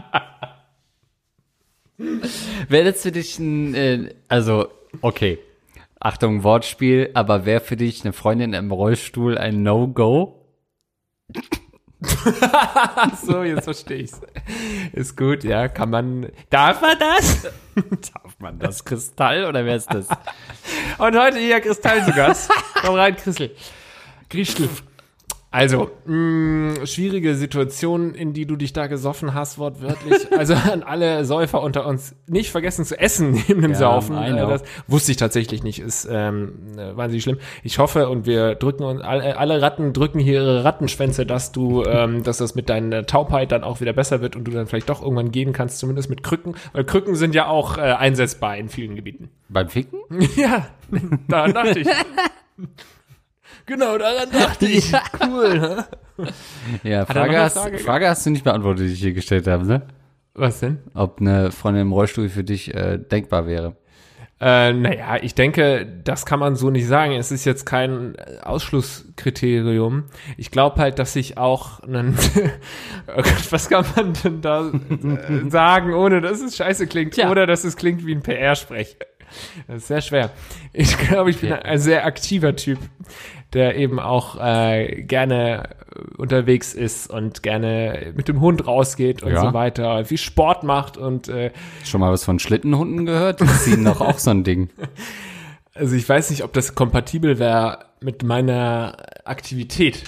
wäre das für dich ein, äh, also, okay, Achtung, Wortspiel, aber wäre für dich eine Freundin im Rollstuhl ein No-Go? Ach so, jetzt verstehe ich's. Ist gut, ja, kann man, darf man das? Darf man das? Kristall oder wer ist das? Und heute hier Kristall zu Gast. Komm rein, Christel. Christel. Also, mh, schwierige Situation, in die du dich da gesoffen hast, wortwörtlich. Also an alle Säufer unter uns, nicht vergessen zu essen neben dem Ja, Saufen. I know. Das wusste ich tatsächlich nicht, ist ähm, wahnsinnig schlimm. Ich hoffe, und wir drücken uns, alle, alle Ratten drücken hier ihre Rattenschwänze, dass du, ähm, dass das mit deiner Taubheit dann auch wieder besser wird und du dann vielleicht doch irgendwann gehen kannst, zumindest mit Krücken. Weil Krücken sind ja auch äh, einsetzbar in vielen Gebieten. Beim Ficken? Ja, daran dachte ich. Genau, daran dachte ich. Ja. Cool, ne? Ja, er noch Frage eine hast, Frage? Frage hast du nicht beantwortet, die ich hier gestellt habe, ne? Was denn? Ob eine Freundin im Rollstuhl für dich äh, denkbar wäre. Äh, naja, ich denke, das kann man so nicht sagen. Es ist jetzt kein Ausschlusskriterium. Ich glaube halt, dass ich auch einen oh Gott, was kann man denn da äh, sagen, ohne dass es scheiße klingt, Tja. oder dass es klingt wie ein P R-Sprech. Das ist sehr schwer. Ich glaube, ich bin Ja. ein sehr aktiver Typ, der eben auch äh, gerne unterwegs ist und gerne mit dem Hund rausgeht und Ja. so weiter, viel Sport macht und äh, Schon mal was von Schlittenhunden gehört? Die ziehen doch auch so ein Ding. also ich weiß nicht, ob das kompatibel wäre mit meiner Aktivität.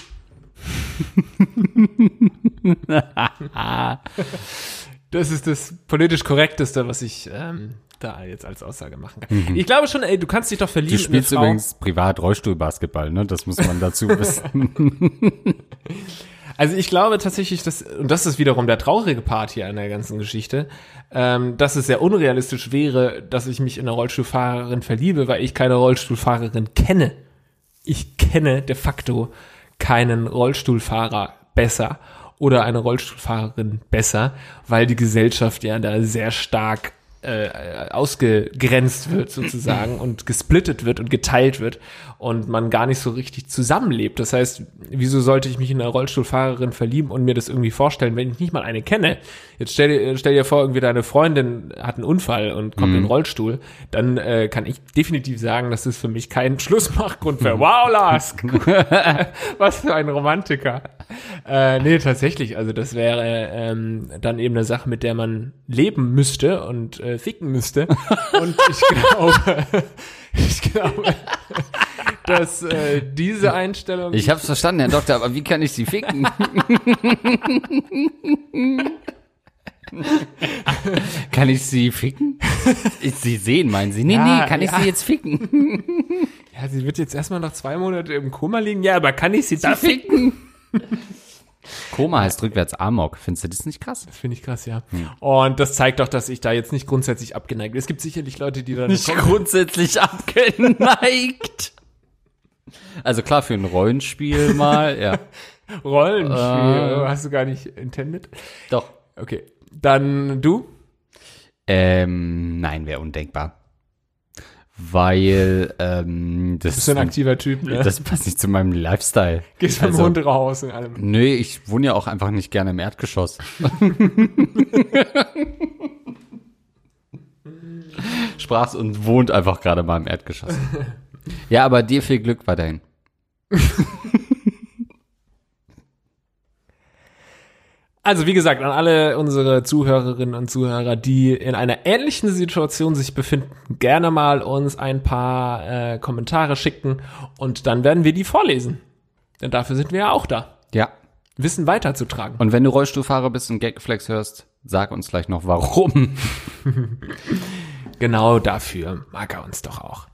Das ist das politisch Korrekteste, was ich ähm, da jetzt als Aussage machen kann. Ich glaube schon, ey, du kannst dich doch verlieben Du spielst in eine Frau. übrigens privat Rollstuhlbasketball, ne? Das muss man dazu wissen. Also ich glaube tatsächlich, dass, und das ist wiederum der traurige Part hier an der ganzen Geschichte, ähm, dass es sehr unrealistisch wäre, dass ich mich in eine Rollstuhlfahrerin verliebe, weil ich keine Rollstuhlfahrerin kenne. Ich kenne de facto keinen Rollstuhlfahrer besser oder eine Rollstuhlfahrerin besser, weil die Gesellschaft ja da sehr stark äh, ausgegrenzt wird sozusagen und gesplittet wird und geteilt wird und man gar nicht so richtig zusammenlebt. Das heißt, wieso sollte ich mich in eine Rollstuhlfahrerin verlieben und mir das irgendwie vorstellen, wenn ich nicht mal eine kenne? Jetzt stell dir, stell dir vor, irgendwie deine Freundin hat einen Unfall und kommt mhm. in den Rollstuhl, dann äh, kann ich definitiv sagen, das ist für mich kein Schlussmachgrund für wow, Lars, was für ein Romantiker. Äh, nee, tatsächlich, also das wäre ähm, dann eben eine Sache, mit der man leben müsste und äh, ficken müsste. Und ich glaube, ich glaube, dass äh, diese Einstellung... Ich hab's verstanden, Herr Doktor, aber wie kann ich Sie ficken? Kann ich Sie ficken? Ich, Sie sehen, meinen Sie? Nee, ja, nee, kann ich ja. Sie jetzt ficken? Ja, sie wird jetzt erstmal noch zwei Monate im Koma liegen. Ja, aber kann ich Sie da ficken? Koma heißt rückwärts Amok. Findest du das nicht krass? Das finde ich krass, ja. Hm. Und das zeigt doch, dass ich da jetzt nicht grundsätzlich abgeneigt bin. Es gibt sicherlich Leute, die da nicht grundsätzlich abgeneigt. Also klar, für ein Rollenspiel mal, ja. Rollenspiel, äh, hast du gar nicht intended? Doch. Okay, dann du? Ähm, nein, wäre undenkbar. Weil, ähm, das du bist ein aktiver Typ, ne? Das passt nicht zu meinem Lifestyle. Gehst vom also, Hund raus und allem. Nö, ich wohne ja auch einfach nicht gerne im Erdgeschoss. Sprach's und wohnt einfach gerade mal im Erdgeschoss. Ja, aber dir viel Glück weiterhin. Also wie gesagt, an alle unsere Zuhörerinnen und Zuhörer, die in einer ähnlichen Situation sich befinden, gerne mal uns ein paar äh, Kommentare schicken und dann werden wir die vorlesen. Denn dafür sind wir ja auch da. Ja. Wissen weiterzutragen. Und wenn du Rollstuhlfahrer bist und Gagreflex hörst, sag uns gleich noch warum. Genau dafür mag er uns doch auch.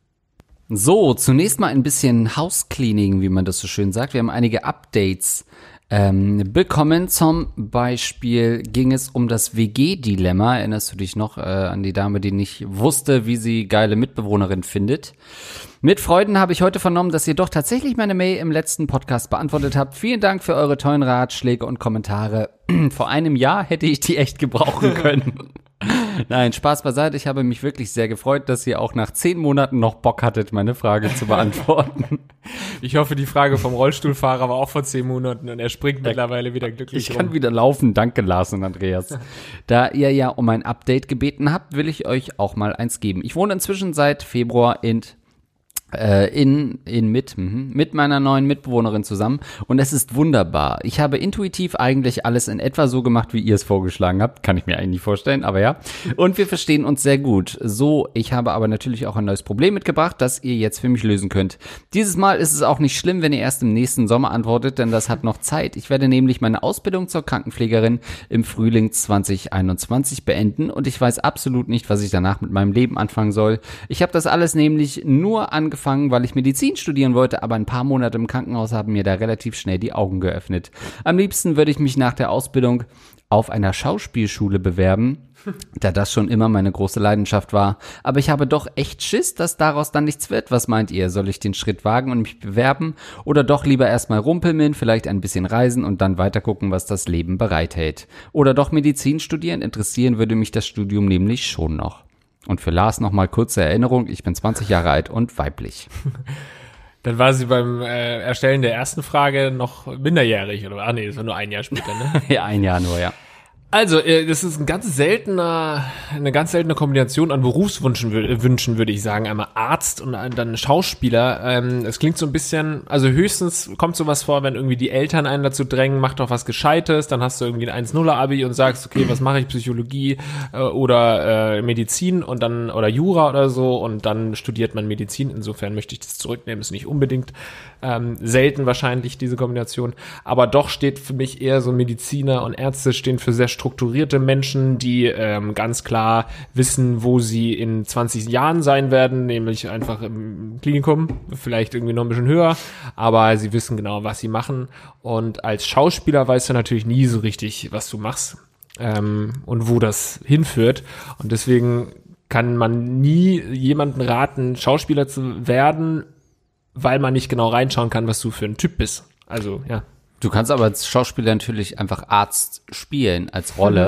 So, zunächst mal ein bisschen Housecleaning, wie man das so schön sagt. Wir haben einige Updates ähm, bekommen. Zum Beispiel ging es um das W G-Dilemma. Erinnerst du dich noch äh, an die Dame, die nicht wusste, wie sie geile Mitbewohnerin findet? Mit Freuden habe ich heute vernommen, dass ihr doch tatsächlich meine Mail im letzten Podcast beantwortet habt. Vielen Dank für eure tollen Ratschläge und Kommentare. Vor einem Jahr hätte ich die echt gebrauchen können. Nein, Spaß beiseite. Ich habe mich wirklich sehr gefreut, dass ihr auch nach zehn Monaten noch Bock hattet, meine Frage zu beantworten. Ich hoffe, die Frage vom Rollstuhlfahrer war auch vor zehn Monaten und er springt ja, mittlerweile wieder glücklich Ich rum. Kann wieder laufen. Danke, Lars und Andreas. Da ihr ja um ein Update gebeten habt, will ich euch auch mal eins geben. Ich wohne inzwischen seit Februar in in in mit mit meiner neuen Mitbewohnerin zusammen und es ist wunderbar. Ich habe intuitiv eigentlich alles in etwa so gemacht, wie ihr es vorgeschlagen habt. Kann ich mir eigentlich nicht vorstellen, aber ja. Und wir verstehen uns sehr gut. So, ich habe aber natürlich auch ein neues Problem mitgebracht, das ihr jetzt für mich lösen könnt. Dieses Mal ist es auch nicht schlimm, wenn ihr erst im nächsten Sommer antwortet, denn das hat noch Zeit. Ich werde nämlich meine Ausbildung zur Krankenpflegerin im Frühling zwanzig einundzwanzig beenden und ich weiß absolut nicht, was ich danach mit meinem Leben anfangen soll. Ich habe das alles nämlich nur angefangen, weil ich Medizin studieren wollte, aber ein paar Monate im Krankenhaus haben mir da relativ schnell die Augen geöffnet. Am liebsten würde ich mich nach der Ausbildung auf einer Schauspielschule bewerben, da das schon immer meine große Leidenschaft war. Aber ich habe doch echt Schiss, dass daraus dann nichts wird. Was meint ihr? Soll ich den Schritt wagen und mich bewerben? Oder doch lieber erstmal rumpeln, vielleicht ein bisschen reisen und dann weiter gucken, was das Leben bereithält? Oder doch Medizin studieren? Interessieren würde mich das Studium nämlich schon noch. Und für Lars nochmal kurze Erinnerung, ich bin zwanzig Jahre alt und weiblich. Dann war sie beim äh, Erstellen der ersten Frage noch minderjährig, oder? Ah nee, das war nur ein Jahr später, ne? Ja, ein Jahr nur, ja. Also, äh, das ist ein ganz seltener, eine ganz seltene Kombination an Berufswünschen, Wünschen, würde ich sagen. Einmal Arzt und dann Schauspieler. Ähm, es klingt so ein bisschen, also höchstens kommt sowas vor, wenn irgendwie die Eltern einen dazu drängen, mach doch was Gescheites, dann hast du irgendwie ein eins null Abi und sagst, okay, was mache ich, Psychologie äh, oder äh, Medizin und dann, oder Jura oder so, und dann studiert man Medizin. Insofern möchte ich das zurücknehmen, ist nicht unbedingt ähm, selten wahrscheinlich, diese Kombination. Aber doch steht für mich eher so Mediziner und Ärzte stehen für sehr strukturierte Menschen, die ähm, ganz klar wissen, wo sie in zwanzig Jahren sein werden, nämlich einfach im Klinikum, vielleicht irgendwie noch ein bisschen höher, aber sie wissen genau, was sie machen. Und als Schauspieler weißt du natürlich nie so richtig, was du machst ähm, und wo das hinführt. Und deswegen kann man nie jemanden raten, Schauspieler zu werden, weil man nicht genau reinschauen kann, was du für ein Typ bist. Also, ja. Du kannst aber als Schauspieler natürlich einfach Arzt spielen als Rolle. Mhm.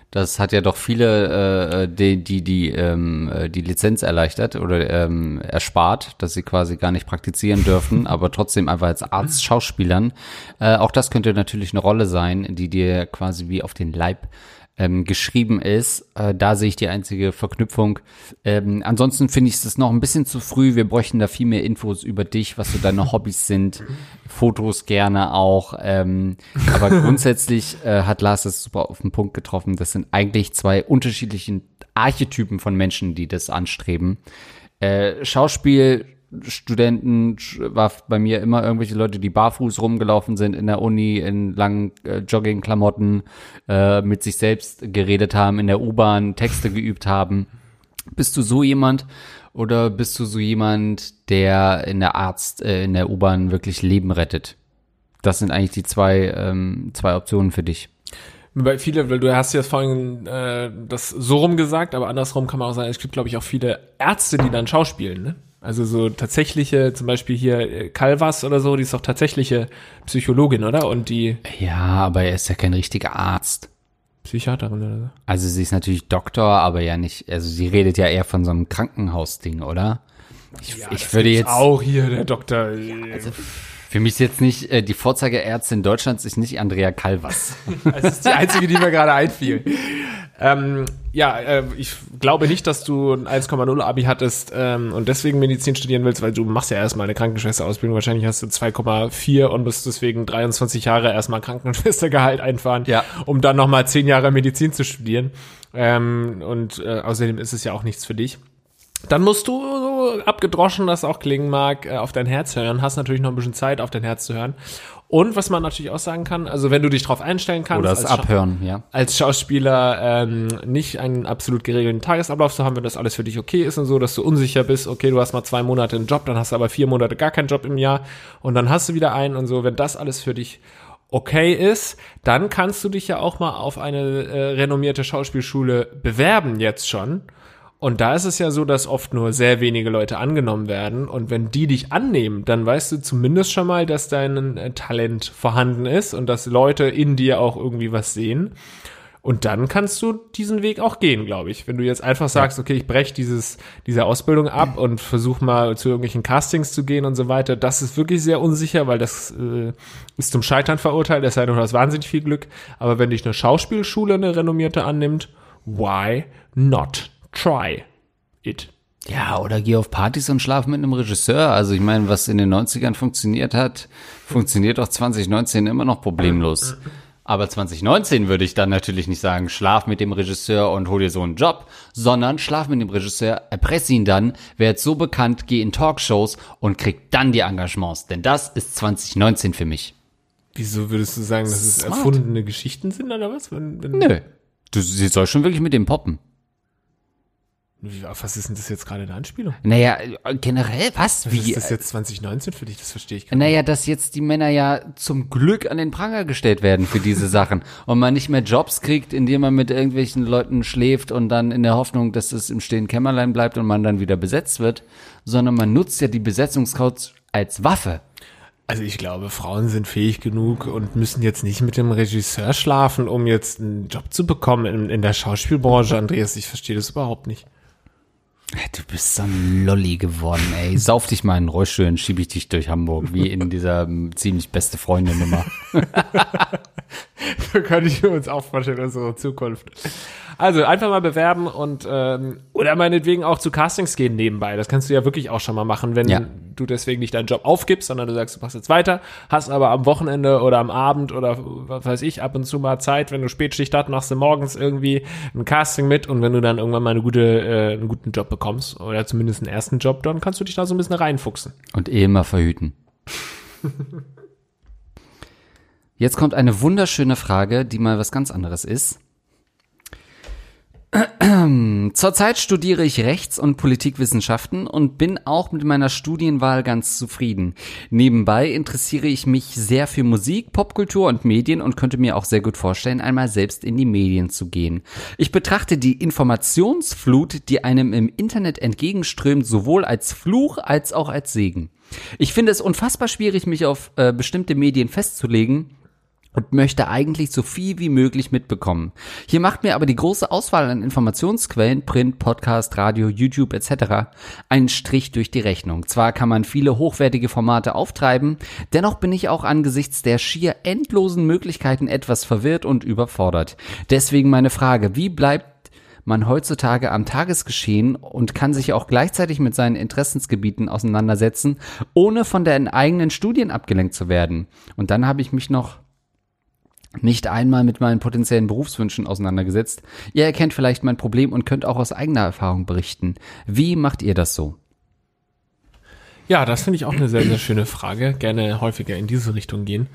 Das hat ja doch viele, äh, die die die, ähm, die Lizenz erleichtert oder ähm, erspart, dass sie quasi gar nicht praktizieren dürfen, aber trotzdem einfach als Arzt Schauspielern. Äh, auch das könnte natürlich eine Rolle sein, die dir quasi wie auf den Leib ähm, geschrieben ist. Äh, da sehe ich die einzige Verknüpfung. Ähm, ansonsten finde ich es noch ein bisschen zu früh. Wir bräuchten da viel mehr Infos über dich, was so deine Hobbys sind. Fotos gerne auch. Ähm, aber grundsätzlich äh, hat Lars das super auf den Punkt getroffen. Das sind eigentlich zwei unterschiedliche Archetypen von Menschen, die das anstreben. Äh, Schauspiel Studenten war bei mir immer irgendwelche Leute, die barfuß rumgelaufen sind in der Uni, in langen äh, Joggingklamotten, äh, mit sich selbst geredet haben, in der U-Bahn Texte geübt haben. Bist du so jemand oder bist du so jemand, der in der Arzt, äh, in der U-Bahn wirklich Leben rettet? Das sind eigentlich die zwei, ähm, zwei Optionen für dich. Bei viele, weil du hast ja vorhin äh, das so rum gesagt, aber andersrum kann man auch sagen, es gibt, glaube ich, auch viele Ärzte, die dann schauspielen, ne? Also so tatsächliche, zum Beispiel hier Calvas oder so, die ist doch tatsächliche Psychologin, oder? Und die Ja, aber er ist ja kein richtiger Arzt. Psychiaterin oder so. Also sie ist natürlich Doktor, aber ja nicht, also sie redet ja eher von so einem Krankenhausding, oder? Ich, Ja, ich würde jetzt auch hier der Doktor. also für mich ist jetzt nicht, äh, die Vorzeigeärztin Deutschlands ist nicht Andrea Calvas. Das ist die einzige, die mir gerade einfiel. Ähm, ja, äh, ich glaube nicht, dass du ein eins Komma null Abi hattest ähm, und deswegen Medizin studieren willst, weil du machst ja erstmal eine Krankenschwesterausbildung. Wahrscheinlich hast du zwei Komma vier und bist deswegen dreiundzwanzig Jahre erstmal Krankenschwestergehalt einfahren, Ja. um dann nochmal zehn Jahre Medizin zu studieren. Ähm, und äh, außerdem ist es ja auch nichts für dich. Dann musst du, so abgedroschen das auch klingen mag, auf dein Herz hören. Hast natürlich noch ein bisschen Zeit, auf dein Herz zu hören. Und was man natürlich auch sagen kann, also wenn du dich drauf einstellen kannst, Oder das als Scha- Abhören, ja. als Schauspieler ähm, nicht einen absolut geregelten Tagesablauf zu haben, wenn das alles für dich okay ist und so, dass du unsicher bist, okay, du hast mal zwei Monate einen Job, dann hast du aber vier Monate gar keinen Job im Jahr und dann hast du wieder einen und so, wenn das alles für dich okay ist, dann kannst du dich ja auch mal auf eine äh, renommierte Schauspielschule bewerben jetzt schon. Und da ist es ja so, dass oft nur sehr wenige Leute angenommen werden. Und wenn die dich annehmen, dann weißt du zumindest schon mal, dass dein äh, Talent vorhanden ist und dass Leute in dir auch irgendwie was sehen. Und dann kannst du diesen Weg auch gehen, glaube ich. Wenn du jetzt einfach sagst, okay, ich breche dieses, diese Ausbildung ab und versuche mal zu irgendwelchen Castings zu gehen und so weiter, das ist wirklich sehr unsicher, weil das äh, ist zum Scheitern verurteilt, es sei denn, du hast wahnsinnig viel Glück. Aber wenn dich eine Schauspielschule, eine renommierte annimmt, why not try it? Ja, oder geh auf Partys und schlaf mit einem Regisseur. Also ich meine, was in den neunzigern funktioniert hat, funktioniert auch zwanzig neunzehn immer noch problemlos. Aber zwanzig neunzehn würde ich dann natürlich nicht sagen, schlaf mit dem Regisseur und hol dir so einen Job, sondern schlaf mit dem Regisseur, erpresse ihn dann, werd so bekannt, geh in Talkshows und krieg dann die Engagements. Denn das ist zwanzig neunzehn für mich. Wieso würdest du sagen, dass es Smart. erfundene Geschichten sind oder was? Wenn, wenn, Nö. Du, sie soll schon wirklich mit dem poppen. Wie, auf was ist denn das jetzt gerade eine Anspielung? Naja, generell, was? Was Wie? ist das jetzt zwanzig neunzehn für dich? Das verstehe ich gar nicht. Naja, dass jetzt die Männer ja zum Glück an den Pranger gestellt werden für diese Sachen und man nicht mehr Jobs kriegt, indem man mit irgendwelchen Leuten schläft und dann in der Hoffnung, dass es im stillen Kämmerlein bleibt und man dann wieder besetzt wird, sondern man nutzt ja die Besetzungscodes als Waffe. Also ich glaube, Frauen sind fähig genug und müssen jetzt nicht mit dem Regisseur schlafen, um jetzt einen Job zu bekommen in, in der Schauspielbranche. Andreas, ich verstehe das überhaupt nicht. Du bist so ein Lolli geworden, ey. Sauf dich mal in den Rollstuhl und schieb ich dich durch Hamburg, wie in dieser m, ziemlich beste Freundin-Nummer. So könnte ich mir uns auch vorstellen, unsere Zukunft. Also einfach mal bewerben und ähm, oder meinetwegen auch zu Castings gehen nebenbei. Das kannst du ja wirklich auch schon mal machen, wenn Ja. du deswegen nicht deinen Job aufgibst, sondern du sagst, du machst jetzt weiter, hast aber am Wochenende oder am Abend oder was weiß ich, ab und zu mal Zeit, wenn du Spätschicht hast, machst du morgens irgendwie ein Casting mit und wenn du dann irgendwann mal eine gute, äh, einen guten Job bekommst oder zumindest einen ersten Job, dann kannst du dich da so ein bisschen reinfuchsen. Und eh immer verhüten. Jetzt kommt eine wunderschöne Frage, die mal was ganz anderes ist. Zurzeit studiere ich Rechts- und Politikwissenschaften und bin auch mit meiner Studienwahl ganz zufrieden. Nebenbei interessiere ich mich sehr für Musik, Popkultur und Medien und könnte mir auch sehr gut vorstellen, einmal selbst in die Medien zu gehen. Ich betrachte die Informationsflut, die einem im Internet entgegenströmt, sowohl als Fluch als auch als Segen. Ich finde es unfassbar schwierig, mich auf äh, bestimmte Medien festzulegen und möchte eigentlich so viel wie möglich mitbekommen. Hier macht mir aber die große Auswahl an Informationsquellen, Print, Podcast, Radio, YouTube et cetera einen Strich durch die Rechnung. Zwar kann man viele hochwertige Formate auftreiben, dennoch bin ich auch angesichts der schier endlosen Möglichkeiten etwas verwirrt und überfordert. Deswegen meine Frage, wie bleibt man heutzutage am Tagesgeschehen und kann sich auch gleichzeitig mit seinen Interessensgebieten auseinandersetzen, ohne von den eigenen Studien abgelenkt zu werden? Und dann habe ich mich noch nicht einmal mit meinen potenziellen Berufswünschen auseinandergesetzt. Ihr erkennt vielleicht mein Problem und könnt auch aus eigener Erfahrung berichten. Wie macht ihr das so? Ja, das finde ich auch eine sehr, sehr schöne Frage. Gerne häufiger in diese Richtung gehen.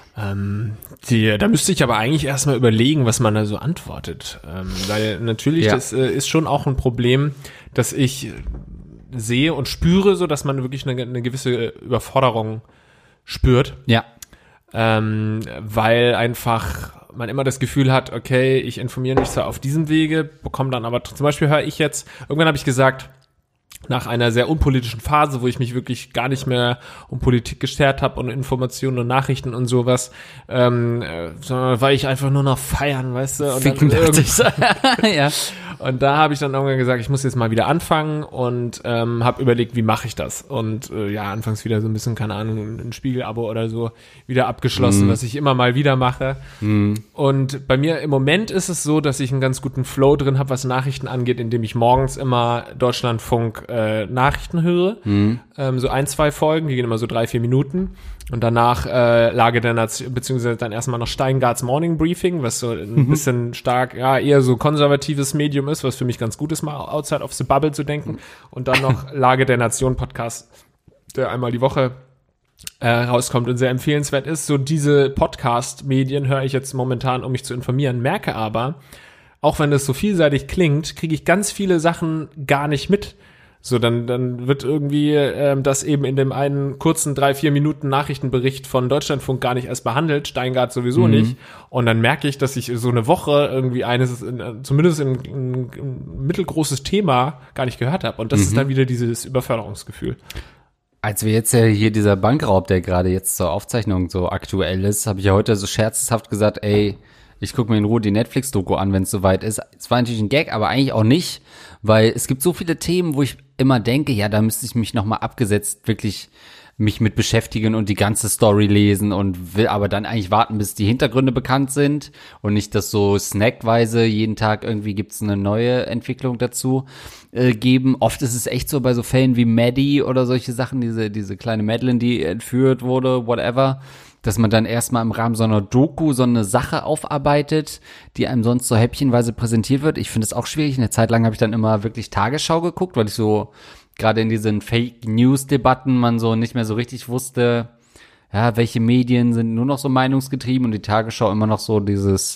Ähm, die, da müsste ich aber eigentlich erstmal überlegen, was man da so antwortet. Ähm, weil natürlich, Ja. das äh, ist schon auch ein Problem, dass ich sehe und spüre, so dass man wirklich eine, eine gewisse Überforderung spürt. Ja. Ähm, weil einfach man immer das Gefühl hat, okay, ich informiere mich zwar auf diesem Wege, bekomme dann aber, zum Beispiel höre ich jetzt, irgendwann habe ich gesagt, nach einer sehr unpolitischen Phase, wo ich mich wirklich gar nicht mehr um Politik geschert habe und Informationen und Nachrichten und sowas, ähm, äh, sondern war ich einfach nur noch feiern, weißt du? Und Ficken dann dachte ich. Ja. Und da habe ich dann irgendwann gesagt, ich muss jetzt mal wieder anfangen und ähm, habe überlegt, wie mache ich das? Und äh, ja, anfangs wieder so ein bisschen, keine Ahnung, ein Spiegel-Abo oder so wieder abgeschlossen, Mhm. was ich immer mal wieder mache. Mhm. Und bei mir im Moment ist es so, dass ich einen ganz guten Flow drin habe, was Nachrichten angeht, indem ich morgens immer Deutschlandfunk äh, Nachrichten höre. Mhm. Ähm, so ein, zwei Folgen, die gehen immer so drei, vier Minuten. Und danach äh, Lage der Nation, beziehungsweise dann erstmal noch Steingarts Morning Briefing, was so ein Mhm. bisschen stark, ja, eher so konservatives Medium ist, was für mich ganz gut ist, mal outside of the bubble zu denken. Und dann noch Lage der Nation Podcast, der einmal die Woche äh, rauskommt und sehr empfehlenswert ist. So diese Podcast-Medien höre ich jetzt momentan, um mich zu informieren, merke aber, auch wenn das so vielseitig klingt, kriege ich ganz viele Sachen gar nicht mit. So, dann, dann wird irgendwie ähm, das eben in dem einen kurzen drei, vier Minuten Nachrichtenbericht von Deutschlandfunk gar nicht erst behandelt, Steingart sowieso Mhm. nicht. Und dann merke ich, dass ich so eine Woche irgendwie eines, in, zumindest ein, ein, ein mittelgroßes Thema gar nicht gehört habe. Und das Mhm. ist dann wieder dieses Überförderungsgefühl. Als wir jetzt ja hier dieser Bankraub, der gerade jetzt zur Aufzeichnung so aktuell ist, habe ich ja heute so scherzhaft gesagt, ey, ich gucke mir in Ruhe die Netflix-Doku an, wenn es soweit ist. Es war natürlich ein Gag, aber eigentlich auch nicht, weil es gibt so viele Themen, wo ich immer denke, ja, da müsste ich mich nochmal abgesetzt wirklich mich mit beschäftigen und die ganze Story lesen und will aber dann eigentlich warten, bis die Hintergründe bekannt sind und nicht, dass so snackweise jeden Tag irgendwie gibt's eine neue Entwicklung dazu äh, geben. Oft ist es echt so bei so Fällen wie Maddie oder solche Sachen, diese diese kleine Madeline, die entführt wurde, whatever, dass man dann erstmal im Rahmen so einer Doku so eine Sache aufarbeitet, die einem sonst so häppchenweise präsentiert wird. Ich finde es auch schwierig. Eine Zeit lang habe ich dann immer wirklich Tagesschau geguckt, weil ich so gerade in diesen Fake-News-Debatten man so nicht mehr so richtig wusste, ja, welche Medien sind nur noch so meinungsgetrieben und die Tagesschau immer noch so dieses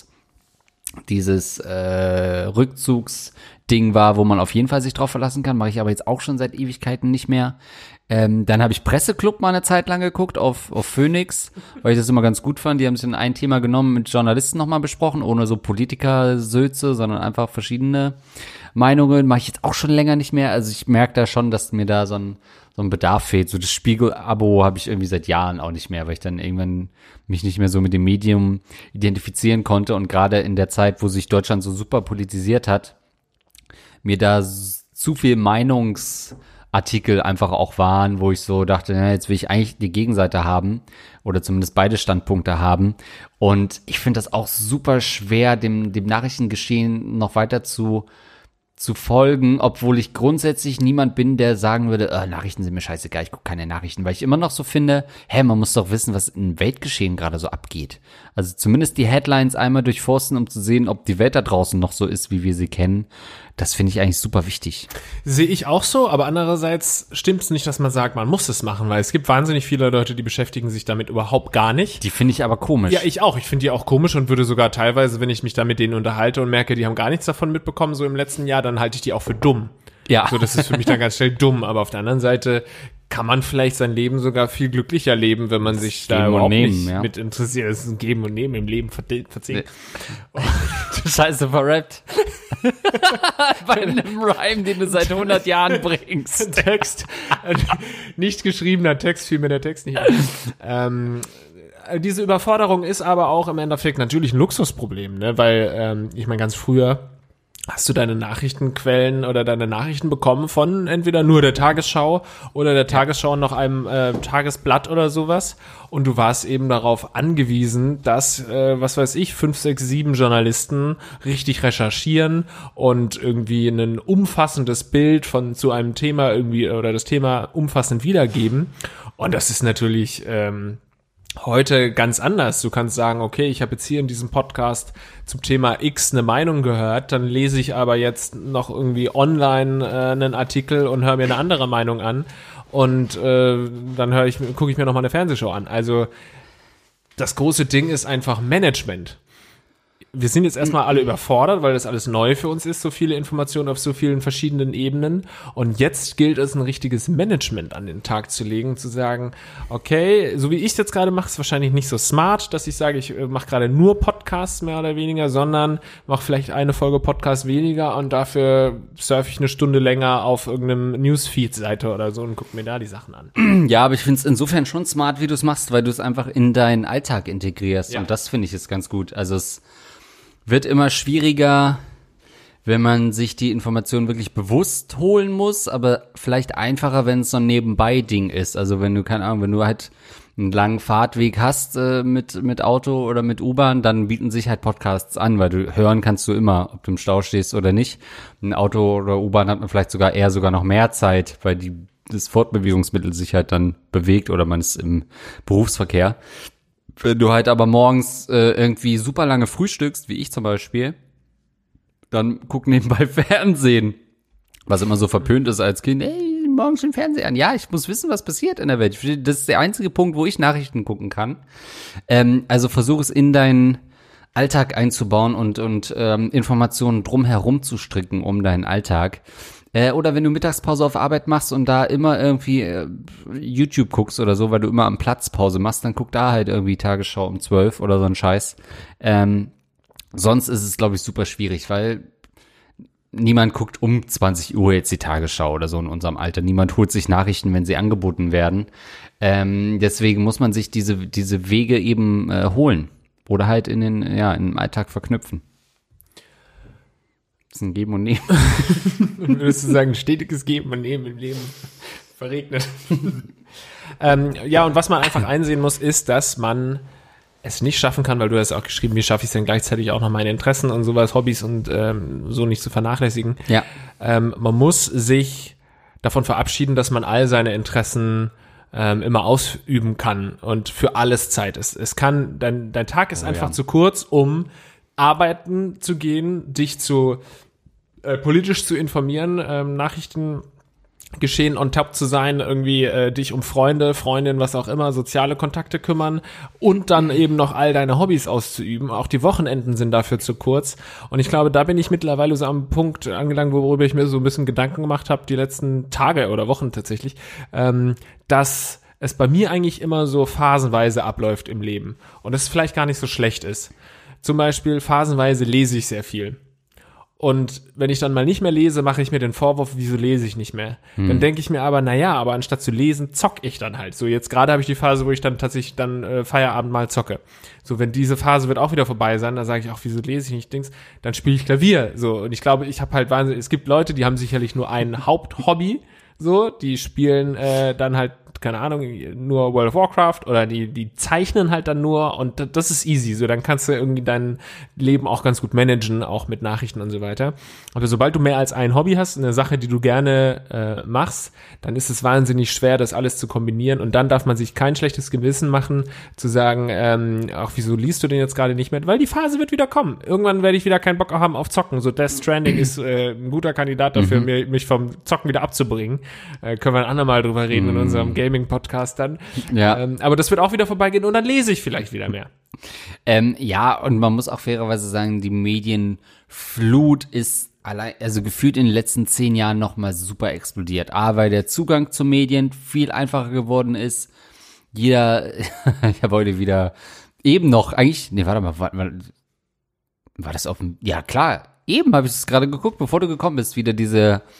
dieses äh, Rückzugsding war, wo man auf jeden Fall sich drauf verlassen kann, mache ich aber jetzt auch schon seit Ewigkeiten nicht mehr. Ähm, dann habe ich Presseclub mal eine Zeit lang geguckt auf auf Phoenix, weil ich das immer ganz gut fand. Die haben sich in ein Thema genommen, mit Journalisten nochmal besprochen, ohne so Politiker-Söze, sondern einfach verschiedene Meinungen. Mache ich jetzt auch schon länger nicht mehr. Also ich merke da schon, dass mir da so ein so ein Bedarf fehlt. So das Spiegel-Abo habe ich irgendwie seit Jahren auch nicht mehr, weil ich dann irgendwann mich nicht mehr so mit dem Medium identifizieren konnte und gerade in der Zeit, wo sich Deutschland so super politisiert hat, mir da s- zu viel Meinungsartikel einfach auch waren, wo ich so dachte, na, jetzt will ich eigentlich die Gegenseite haben oder zumindest beide Standpunkte haben. Und ich finde das auch super schwer, dem, dem Nachrichtengeschehen noch weiter zu zu folgen, obwohl ich grundsätzlich niemand bin, der sagen würde, äh, Nachrichten sind mir scheißegal, ich gucke keine Nachrichten, weil ich immer noch so finde, hä, man muss doch wissen, was im Weltgeschehen gerade so abgeht. Also zumindest die Headlines einmal durchforsten, um zu sehen, ob die Welt da draußen noch so ist, wie wir sie kennen. Das finde ich eigentlich super wichtig. Sehe ich auch so, aber andererseits stimmt es nicht, dass man sagt, man muss es machen, weil es gibt wahnsinnig viele Leute, die beschäftigen sich damit überhaupt gar nicht. Die finde ich aber komisch. Ja, ich auch. Ich finde die auch komisch und würde sogar teilweise, wenn ich mich da mit denen unterhalte und merke, die haben gar nichts davon mitbekommen, so im letzten Jahr, dann halte ich die auch für dumm. Ja. So, das ist für mich dann ganz schnell dumm. Aber auf der anderen Seite kann man vielleicht sein Leben sogar viel glücklicher leben, wenn man sich da Geben und überhaupt Nehmen, nicht ja. mit interessiert. Es ist ein Geben und Nehmen im Leben verziehen. Scheiße verrappt. Bei einem Rhyme, den du seit hundert Jahren bringst. Text, äh, nicht geschriebener Text, fiel mir der Text nicht ein. ähm, diese Überforderung ist aber auch im Endeffekt natürlich ein Luxusproblem, ne? Weil ähm, ich meine, ganz früher hast du deine Nachrichtenquellen oder deine Nachrichten bekommen von entweder nur der Tagesschau oder der Tagesschau noch einem äh, Tagesblatt oder sowas. Und du warst eben darauf angewiesen, dass, äh, was weiß ich, fünf, sechs, sieben Journalisten richtig recherchieren und irgendwie ein umfassendes Bild von zu einem Thema irgendwie oder das Thema umfassend wiedergeben. Und das ist natürlich ähm, heute ganz anders. Du kannst sagen, okay, ich habe jetzt hier in diesem Podcast zum Thema X eine Meinung gehört, dann lese ich aber jetzt noch irgendwie online äh, einen Artikel und höre mir eine andere Meinung an und äh, dann höre ich, gucke ich mir noch mal eine Fernsehshow an. Also das große Ding ist einfach Management. Wir sind jetzt erstmal alle überfordert, weil das alles neu für uns ist, so viele Informationen auf so vielen verschiedenen Ebenen. Und jetzt gilt es, ein richtiges Management an den Tag zu legen, zu sagen, okay, so wie ich es jetzt gerade mache, ist wahrscheinlich nicht so smart, dass ich sage, ich mache gerade nur Podcasts mehr oder weniger, sondern mache vielleicht eine Folge Podcast weniger und dafür surfe ich eine Stunde länger auf irgendeinem Newsfeed-Seite oder so und gucke mir da die Sachen an. Ja, aber ich finde es insofern schon smart, wie du es machst, weil du es einfach in deinen Alltag integrierst. Ja. Und das finde ich ist ganz gut. Also es wird immer schwieriger, wenn man sich die Informationen wirklich bewusst holen muss, aber vielleicht einfacher, wenn es so ein Nebenbei-Ding ist. Also wenn du, keine Ahnung, wenn du halt einen langen Fahrtweg hast äh, mit mit Auto oder mit U-Bahn, dann bieten sich halt Podcasts an, weil du hören kannst du immer, ob du im Stau stehst oder nicht. Ein Auto oder U-Bahn hat man vielleicht sogar eher sogar noch mehr Zeit, weil die das Fortbewegungsmittel sich halt dann bewegt oder man ist im Berufsverkehr. Wenn du halt aber morgens äh, irgendwie super lange frühstückst, wie ich zum Beispiel, dann guck nebenbei Fernsehen. Was immer so verpönt ist als Kind. Ey, morgens den Fernseher an. Ja, ich muss wissen, was passiert in der Welt. Das ist der einzige Punkt, wo ich Nachrichten gucken kann. Ähm, also versuch es in deinen Alltag einzubauen und, und ähm, Informationen drumherum zu stricken um deinen Alltag. Äh, oder wenn du Mittagspause auf Arbeit machst und da immer irgendwie äh, YouTube guckst oder so, weil du immer am Platz Pause machst, dann guck da halt irgendwie Tagesschau um zwölf oder so ein Scheiß. Ähm, sonst ist es, glaube ich, super schwierig, weil niemand guckt um zwanzig Uhr jetzt die Tagesschau oder so in unserem Alter. Niemand holt sich Nachrichten, wenn sie angeboten werden. Ähm, deswegen muss man sich diese diese Wege eben äh, holen oder halt in den ja im Alltag verknüpfen. Das ist ein Geben und Nehmen. Würdest du sagen, stetiges Geben und Nehmen im Leben verregnet. ähm, ja, und was man einfach einsehen muss, ist, dass man es nicht schaffen kann, weil du hast auch geschrieben, wie schaffe ich es denn gleichzeitig auch noch meine Interessen und sowas, Hobbys und ähm, so nicht zu vernachlässigen. Ja. Ähm, man muss sich davon verabschieden, dass man all seine Interessen ähm, immer ausüben kann und für alles Zeit ist. Es kann, dein, dein Tag ist Oh, einfach ja. zu kurz, um arbeiten zu gehen, dich zu äh, politisch zu informieren, ähm, Nachrichten geschehen on top zu sein, irgendwie äh, dich um Freunde, Freundinnen, was auch immer, soziale Kontakte kümmern und dann eben noch all deine Hobbys auszuüben. Auch die Wochenenden sind dafür zu kurz. Und ich glaube, da bin ich mittlerweile so am Punkt angelangt, worüber ich mir so ein bisschen Gedanken gemacht habe, die letzten Tage oder Wochen tatsächlich, ähm, dass es bei mir eigentlich immer so phasenweise abläuft im Leben und es vielleicht gar nicht so schlecht ist. Zum Beispiel phasenweise lese ich sehr viel. Und wenn ich dann mal nicht mehr lese, mache ich mir den Vorwurf, wieso lese ich nicht mehr? Hm. Dann denke ich mir aber, naja, aber anstatt zu lesen, zock ich dann halt. So, jetzt gerade habe ich die Phase, wo ich dann tatsächlich dann äh, Feierabend mal zocke. So, wenn diese Phase wird auch wieder vorbei sein, dann sage ich auch, wieso lese ich nicht Dings? Dann spiele ich Klavier. So, und ich glaube, ich habe halt wahnsinnig, es gibt Leute, die haben sicherlich nur ein Haupthobby, so, die spielen äh, dann halt, keine Ahnung, nur World of Warcraft oder die die zeichnen halt dann nur und das ist easy, so dann kannst du irgendwie dein Leben auch ganz gut managen, auch mit Nachrichten und so weiter. Aber sobald du mehr als ein Hobby hast, eine Sache, die du gerne äh, machst, dann ist es wahnsinnig schwer, das alles zu kombinieren und dann darf man sich kein schlechtes Gewissen machen, zu sagen, ähm, ach, wieso liest du denn jetzt gerade nicht mehr? Weil die Phase wird wieder kommen. Irgendwann werde ich wieder keinen Bock haben auf Zocken. So Death Stranding ist äh, ein guter Kandidat dafür, Mhm. mir, mich vom Zocken wieder abzubringen. Äh, können wir ein andermal drüber reden Mhm. in unserem Gaming-Podcast dann. Ja. Ähm, aber das wird auch wieder vorbeigehen und dann lese ich vielleicht wieder mehr. Ähm, ja, und man muss auch fairerweise sagen, die Medienflut ist allein, also gefühlt in den letzten zehn Jahren nochmal super explodiert. A, weil der Zugang zu Medien viel einfacher geworden ist. Jeder, ich habe heute wieder eben noch, eigentlich, nee, warte mal, war, war, war das auf dem, ja klar, eben habe ich es gerade geguckt, bevor du gekommen bist, wieder diese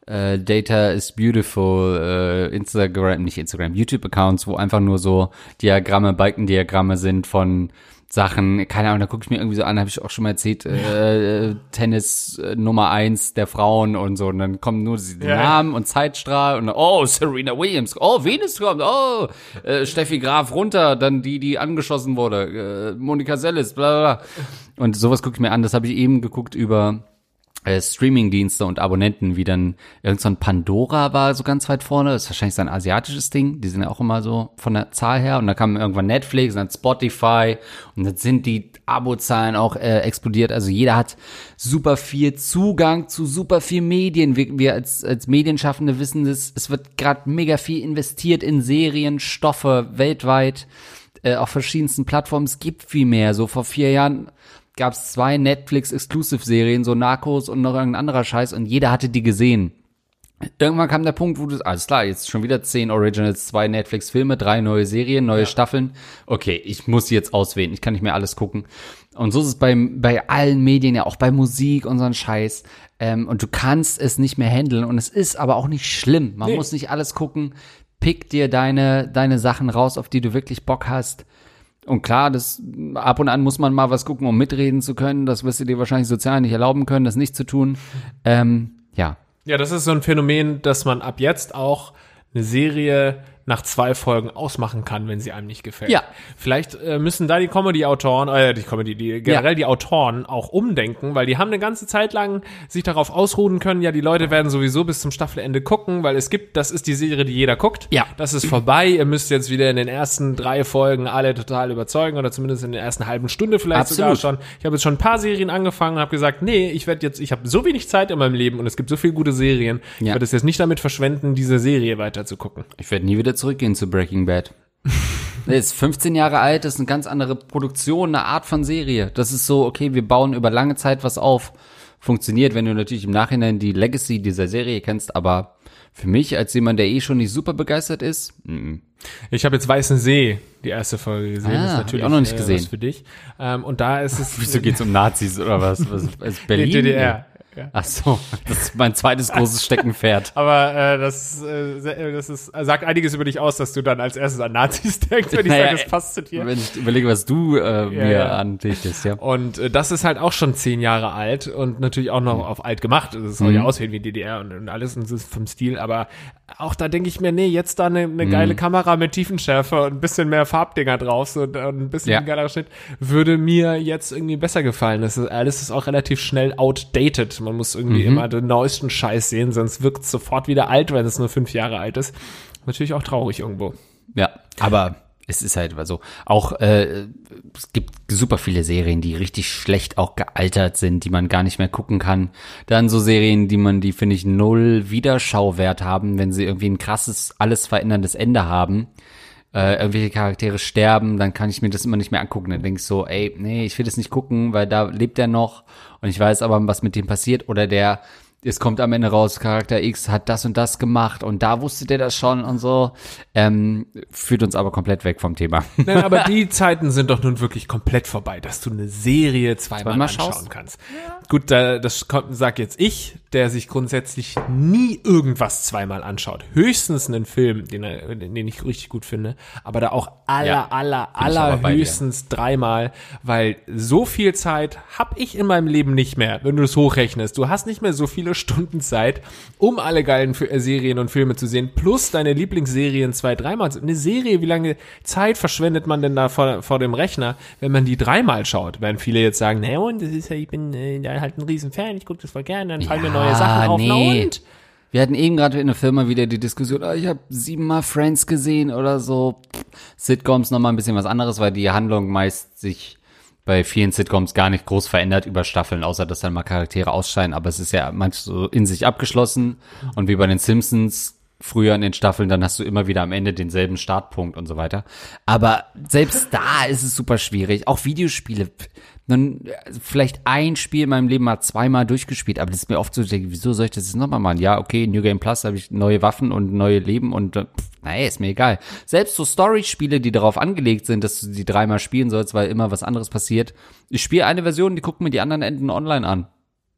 äh, Data is Beautiful, äh, Instagram, nicht Instagram, YouTube-Accounts, wo einfach nur so Diagramme, Balkendiagramme sind von Sachen, keine Ahnung, da gucke ich mir irgendwie so an, habe ich auch schon mal erzählt, äh, Tennis äh, Nummer eins der Frauen und so, und dann kommen nur die ja. Namen und Zeitstrahl und oh, Serena Williams, oh, Venus kommt, oh, äh, Steffi Graf runter, dann die, die angeschossen wurde, äh, Monika Seles, bla bla bla. Und sowas gucke ich mir an, das habe ich eben geguckt über äh, Streaming-Dienste und Abonnenten, wie dann irgend so ein Pandora war so ganz weit vorne, das ist wahrscheinlich so ein asiatisches Ding, die sind ja auch immer so von der Zahl her, und da kam irgendwann Netflix und dann Spotify und dann sind die Abozahlen auch äh, explodiert, also jeder hat super viel Zugang zu super viel Medien, wir, wir als, als Medienschaffende wissen das, es wird gerade mega viel investiert in Serien, Stoffe weltweit, äh, auf verschiedensten Plattformen, es gibt viel mehr, so vor vier Jahren gab es zwei Netflix-Exclusive-Serien, so Narcos und noch irgendein anderer Scheiß, und jeder hatte die gesehen. Irgendwann kam der Punkt, wo du, alles klar, jetzt schon wieder zehn Originals, zwei Netflix-Filme, drei neue Serien, neue ja. Staffeln. Okay, ich muss jetzt auswählen, ich kann nicht mehr alles gucken. Und so ist es bei, bei allen Medien, ja auch bei Musik und so ein Scheiß. Ähm, und du kannst es nicht mehr handeln, und es ist aber auch nicht schlimm. Man nee. muss nicht alles gucken. Pick dir deine, deine Sachen raus, auf die du wirklich Bock hast. Und klar, das ab und an muss man mal was gucken, um mitreden zu können. Das wirst du dir wahrscheinlich sozial nicht erlauben können, das nicht zu tun. Ähm, ja. Ja, das ist so ein Phänomen, dass man ab jetzt auch eine Serie nach zwei Folgen ausmachen kann, wenn sie einem nicht gefällt. Ja. Vielleicht äh, müssen da die Comedy-Autoren, äh, die Comedy, die generell ja. die Autoren auch umdenken, weil die haben eine ganze Zeit lang sich darauf ausruhen können, ja, die Leute werden sowieso bis zum Staffelende gucken, weil es gibt, das ist die Serie, die jeder guckt. Ja. Das ist vorbei, ihr müsst jetzt wieder in den ersten drei Folgen alle total überzeugen, oder zumindest in der ersten halben Stunde vielleicht Absolut. sogar schon. Ich habe jetzt schon ein paar Serien angefangen und habe gesagt, nee, ich werde jetzt, ich habe so wenig Zeit in meinem Leben und es gibt so viele gute Serien, ja. ich werde es jetzt nicht damit verschwenden, diese Serie weiter zu gucken. Ich werde nie wieder zurückgehen zu Breaking Bad. Der ist fünfzehn Jahre alt, das ist eine ganz andere Produktion, eine Art von Serie. Das ist so, okay, wir bauen über lange Zeit was auf. Funktioniert, wenn du natürlich im Nachhinein die Legacy dieser Serie kennst, aber für mich, als jemand, der eh schon nicht super begeistert ist, m-m. Ich habe jetzt Weißen See, die erste Folge gesehen. Ah, das ist natürlich hab ich auch noch nicht äh, gesehen. was für dich. Ähm, und da ist es... Wieso geht's um Nazis oder was? Was ist Berlin? Die D D R. Ja. Ach so, das ist mein zweites großes Steckenpferd. Aber äh, das, äh, das ist, sagt einiges über dich aus, dass du dann als erstes an Nazis denkst, wenn ich naja, sage, das passt zu dir. Wenn ich überlege, was du äh, mir ja. andichtest, ja. Und äh, das ist halt auch schon zehn Jahre alt und natürlich auch noch mhm. auf alt gemacht. Es soll mhm. ja aussehen wie D D R und, und alles und es ist vom Stil, aber auch da denke ich mir, nee, jetzt da eine, eine mhm. geile Kamera mit Tiefenschärfe und ein bisschen mehr Farbdinger drauf so, und ein bisschen ja. ein geiler Schnitt, würde mir jetzt irgendwie besser gefallen. Das ist, alles ist auch relativ schnell outdated. Man muss irgendwie mhm. immer den neuesten Scheiß sehen, sonst wirkt es sofort wieder alt, wenn es nur fünf Jahre alt ist. Natürlich auch traurig irgendwo. Ja, aber es ist halt so. Auch äh, es gibt super viele Serien, die richtig schlecht auch gealtert sind, die man gar nicht mehr gucken kann. Dann so Serien, die man, die finde ich null Wiederschauwert haben, wenn sie irgendwie ein krasses, alles veränderndes Ende haben. Äh, irgendwelche Charaktere sterben, dann kann ich mir das immer nicht mehr angucken. Dann denke ich so, ey, nee, ich will das nicht gucken, weil da lebt er noch und ich weiß aber, was mit dem passiert. Oder der, es kommt am Ende raus, Charakter X hat das und das gemacht und da wusste der das schon und so. Ähm, führt uns aber komplett weg vom Thema. Nein, aber die Zeiten sind doch nun wirklich komplett vorbei, dass du eine Serie zweimal, zweimal anschauen schaust. kannst. Ja. Gut, da, das sag jetzt ich, der sich grundsätzlich nie irgendwas zweimal anschaut. Höchstens einen Film, den, er, den ich richtig gut finde, aber da auch aller, ja, aller, aller höchstens dreimal, weil so viel Zeit hab ich in meinem Leben nicht mehr, wenn du es hochrechnest. Du hast nicht mehr so viele Stunden Zeit, um alle geilen F- Serien und Filme zu sehen, plus deine Lieblingsserien zwei, dreimal. Eine Serie, wie lange Zeit verschwendet man denn da vor, vor dem Rechner, wenn man die dreimal schaut? Werden viele jetzt sagen, na und, das ist ja, ich bin äh, halt ein Riesenfan, ich gucke das voll gerne, dann fallen ja, mir neue Sachen auf. Nee. Na und? Wir hatten eben gerade in der Firma wieder die Diskussion, oh, ich habe siebenmal Friends gesehen oder so. Sitcoms nochmal ein bisschen was anderes, weil die Handlung meist sich bei vielen Sitcoms gar nicht groß verändert über Staffeln, außer dass dann mal Charaktere ausscheiden, aber es ist ja manchmal so in sich abgeschlossen und wie bei den Simpsons früher in den Staffeln, dann hast du immer wieder am Ende denselben Startpunkt und so weiter. Aber selbst da ist es super schwierig. Auch Videospiele, nun, vielleicht ein Spiel in meinem Leben mal zweimal durchgespielt, aber das ist mir oft so, wieso soll ich das jetzt nochmal machen? Ja, okay, New Game Plus habe ich neue Waffen und neue Leben und pff, naja, ist mir egal. Selbst so Story-Spiele, die darauf angelegt sind, dass du die dreimal spielen sollst, weil immer was anderes passiert. Ich spiele eine Version, die gucken mir die anderen Enden online an.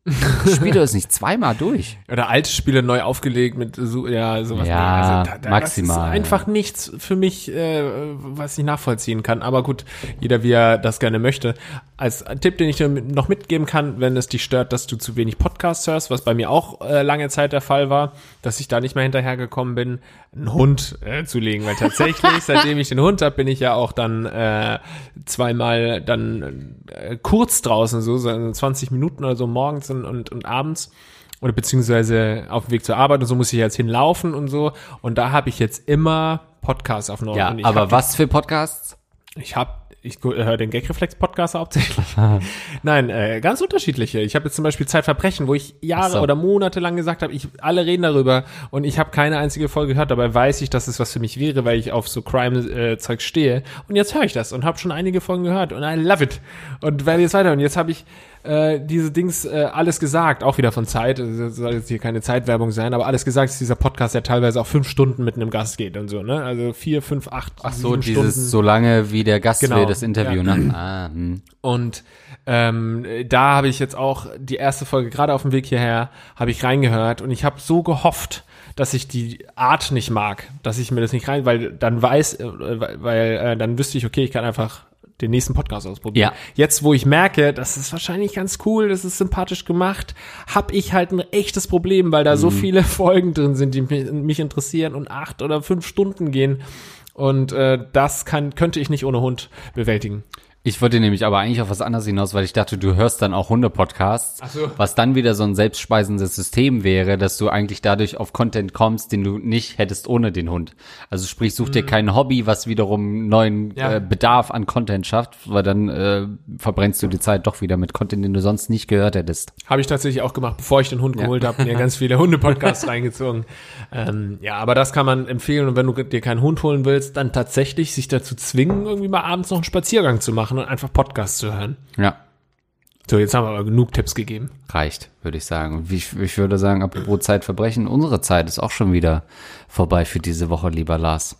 spielt das nicht zweimal durch. Oder alte Spiele neu aufgelegt mit so, ja, sowas. Ja, nee, also da, da, maximal. Das ist einfach nichts für mich, äh, was ich nachvollziehen kann. Aber gut, jeder wie er das gerne möchte. Als Tipp, den ich dir noch mitgeben kann, wenn es dich stört, dass du zu wenig Podcasts hörst, was bei mir auch äh, lange Zeit der Fall war, dass ich da nicht mehr hinterhergekommen bin, einen Hund äh, zu legen. Weil tatsächlich, seitdem ich den Hund habe, bin ich ja auch dann äh, zweimal dann äh, kurz draußen, so, so zwanzig Minuten oder so morgens und, und, und abends. Oder beziehungsweise auf dem Weg zur Arbeit und so muss ich jetzt hinlaufen und so. Und da habe ich jetzt immer Podcasts aufgenommen. Ja, und ich aber hab, was für Podcasts? Ich habe Ich höre den Gagreflex-Podcast hauptsächlich. Nein, äh, ganz unterschiedliche. Ich habe jetzt zum Beispiel Zeitverbrechen, wo ich Jahre so. oder Monate lang gesagt habe, ich alle reden darüber und ich habe keine einzige Folge gehört. Dabei weiß ich, dass es was für mich wäre, weil ich auf so Crime-Zeug stehe. Und jetzt höre ich das und habe schon einige Folgen gehört und I love it. Und werde jetzt weiter. Und jetzt habe ich äh, diese Dings äh, alles gesagt, auch wieder von Zeit. Das soll jetzt hier keine Zeitwerbung sein, aber alles gesagt ist dieser Podcast, der teilweise auch fünf Stunden mit einem Gast geht und so, ne? Also vier, fünf, acht, Ach so, sieben dieses Stunden. so lange wie der Gast Genau. will, das Interview, Ja. ne? Ah, hm. Und ähm, da habe ich jetzt auch die erste Folge, gerade auf dem Weg hierher, habe ich reingehört und ich habe so gehofft, dass ich die Art nicht mag, dass ich mir das nicht rein, weil dann weiß, äh, weil, weil äh, dann wüsste ich, okay, ich kann einfach den nächsten Podcast ausprobieren. Ja. Jetzt, wo ich merke, das ist wahrscheinlich ganz cool, das ist sympathisch gemacht, habe ich halt ein echtes Problem, weil da so viele Folgen drin sind, die mich, mich interessieren und acht oder fünf Stunden gehen. Und äh, das kann könnte ich nicht ohne Hund bewältigen. Ich wollte nämlich aber eigentlich auf was anderes hinaus, weil ich dachte, du hörst dann auch Hunde-Podcasts, Ach so. was dann wieder so ein selbstspeisendes System wäre, dass du eigentlich dadurch auf Content kommst, den du nicht hättest ohne den Hund. Also sprich, such dir kein Hobby, was wiederum neuen Ja. äh, Bedarf an Content schafft, weil dann äh, verbrennst du die Zeit doch wieder mit Content, den du sonst nicht gehört hättest. Habe ich tatsächlich auch gemacht, bevor ich den Hund geholt habe, mir ganz viele Hunde-Podcasts reingezogen. Ähm, ja, aber das kann man empfehlen und wenn du dir keinen Hund holen willst, dann tatsächlich sich dazu zwingen, irgendwie mal abends noch einen Spaziergang zu machen und einfach Podcasts zu hören. Ja, So, jetzt haben wir aber genug Tipps gegeben. reicht, würde ich sagen. Und wie ich, ich würde sagen, apropos Zeitverbrechen, unsere Zeit ist auch schon wieder vorbei für diese Woche, lieber Lars.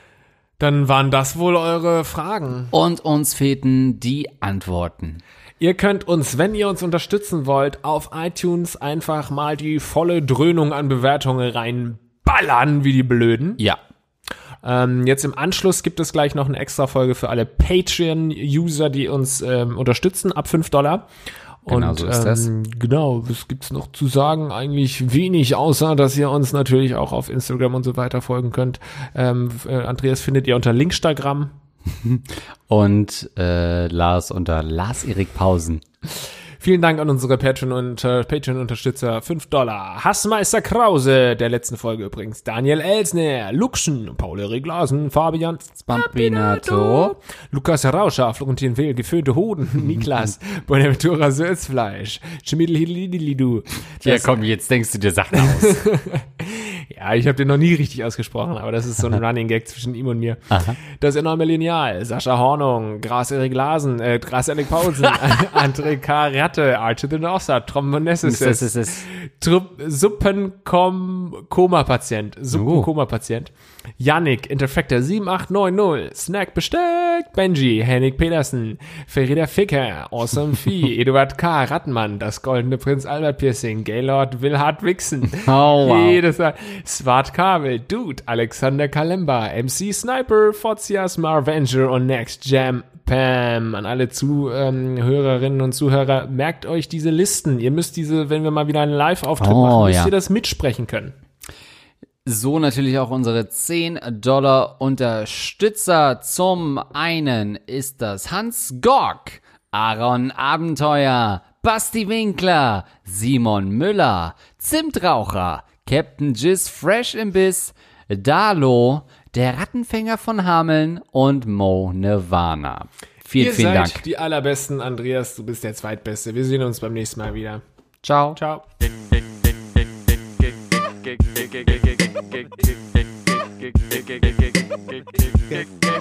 Dann waren das wohl eure Fragen. Und uns fehlten die Antworten. Ihr könnt uns, wenn ihr uns unterstützen wollt, auf iTunes einfach mal die volle Dröhnung an Bewertungen reinballern, wie die Blöden. Ja. Ähm, jetzt im Anschluss gibt es gleich noch eine extra Folge für alle Patreon-User, die uns ähm, unterstützen, ab fünf Dollar. Genau, Und so ist das. ähm, genau, was gibt's noch zu sagen? Eigentlich wenig, außer dass ihr uns natürlich auch auf Instagram und so weiter folgen könnt. Ähm, äh, Andreas findet ihr unter Linkstagram. Und äh, Lars unter Lars Erik Pausen. Vielen Dank an unsere Patreon- und äh, Patreon-Unterstützer. fünf Dollar. Hassmeister Krause, der letzten Folge übrigens. Daniel Elsner, Luxen, Paul-Erik Glasen, Fabian Spampinato. Lukas Rauscher, Florentin Will, geföhnte Hoden, Niklas, Bonaventura Sölzfleisch, Schmidl-Hidlidu. Ja, komm, jetzt denkst du dir Sachen aus. Ja, ich habe den noch nie richtig ausgesprochen, aber das ist so ein Running Gag zwischen ihm und mir. Aha. Das enorme Lineal, Sascha Hornung, Gras Erik Lasen, äh, Gras Erik Pausen, André K. Ratte, Arche the Northstar, Trombonessis, Das ist es. Trupp, Suppenkoma-Patient, Suppenkoma-Patient, Yannick, Interfector sieben acht neun null, Snack besteckt, Benji, Henrik Pedersen, Ferida Ficker, Awesome Vieh, Eduard K., Rattenmann, das goldene Prinz Albert Piercing, Gaylord Wilhard Wixen, Oh, wow. jedes Mal, Swart Kabel, Dude, Alexander Kalemba, M C Sniper, Fozias, Marvenger und Next Jam Pam. An alle Zuhörerinnen und Zuhörer, merkt euch diese Listen. Ihr müsst diese, wenn wir mal wieder einen Live-Auftritt Oh, machen, müsst ja. ihr das mitsprechen können. So natürlich auch unsere zehn Dollar Unterstützer. Zum einen ist das Hans Gork, Aaron Abenteuer, Basti Winkler, Simon Müller, Zimtraucher, Captain Jizz Fresh im Biss, Dalo, der Rattenfänger von Hameln und Mo Nirvana. Vielen, Ihr vielen seid Dank. die allerbesten. Andreas, du bist der Zweitbeste. Wir sehen uns beim nächsten Mal wieder. Ciao. Ciao. Gig, gig, gig, gig, gig, gig, gig, gig, gig, gig, gig, gig, gig, gig, gig,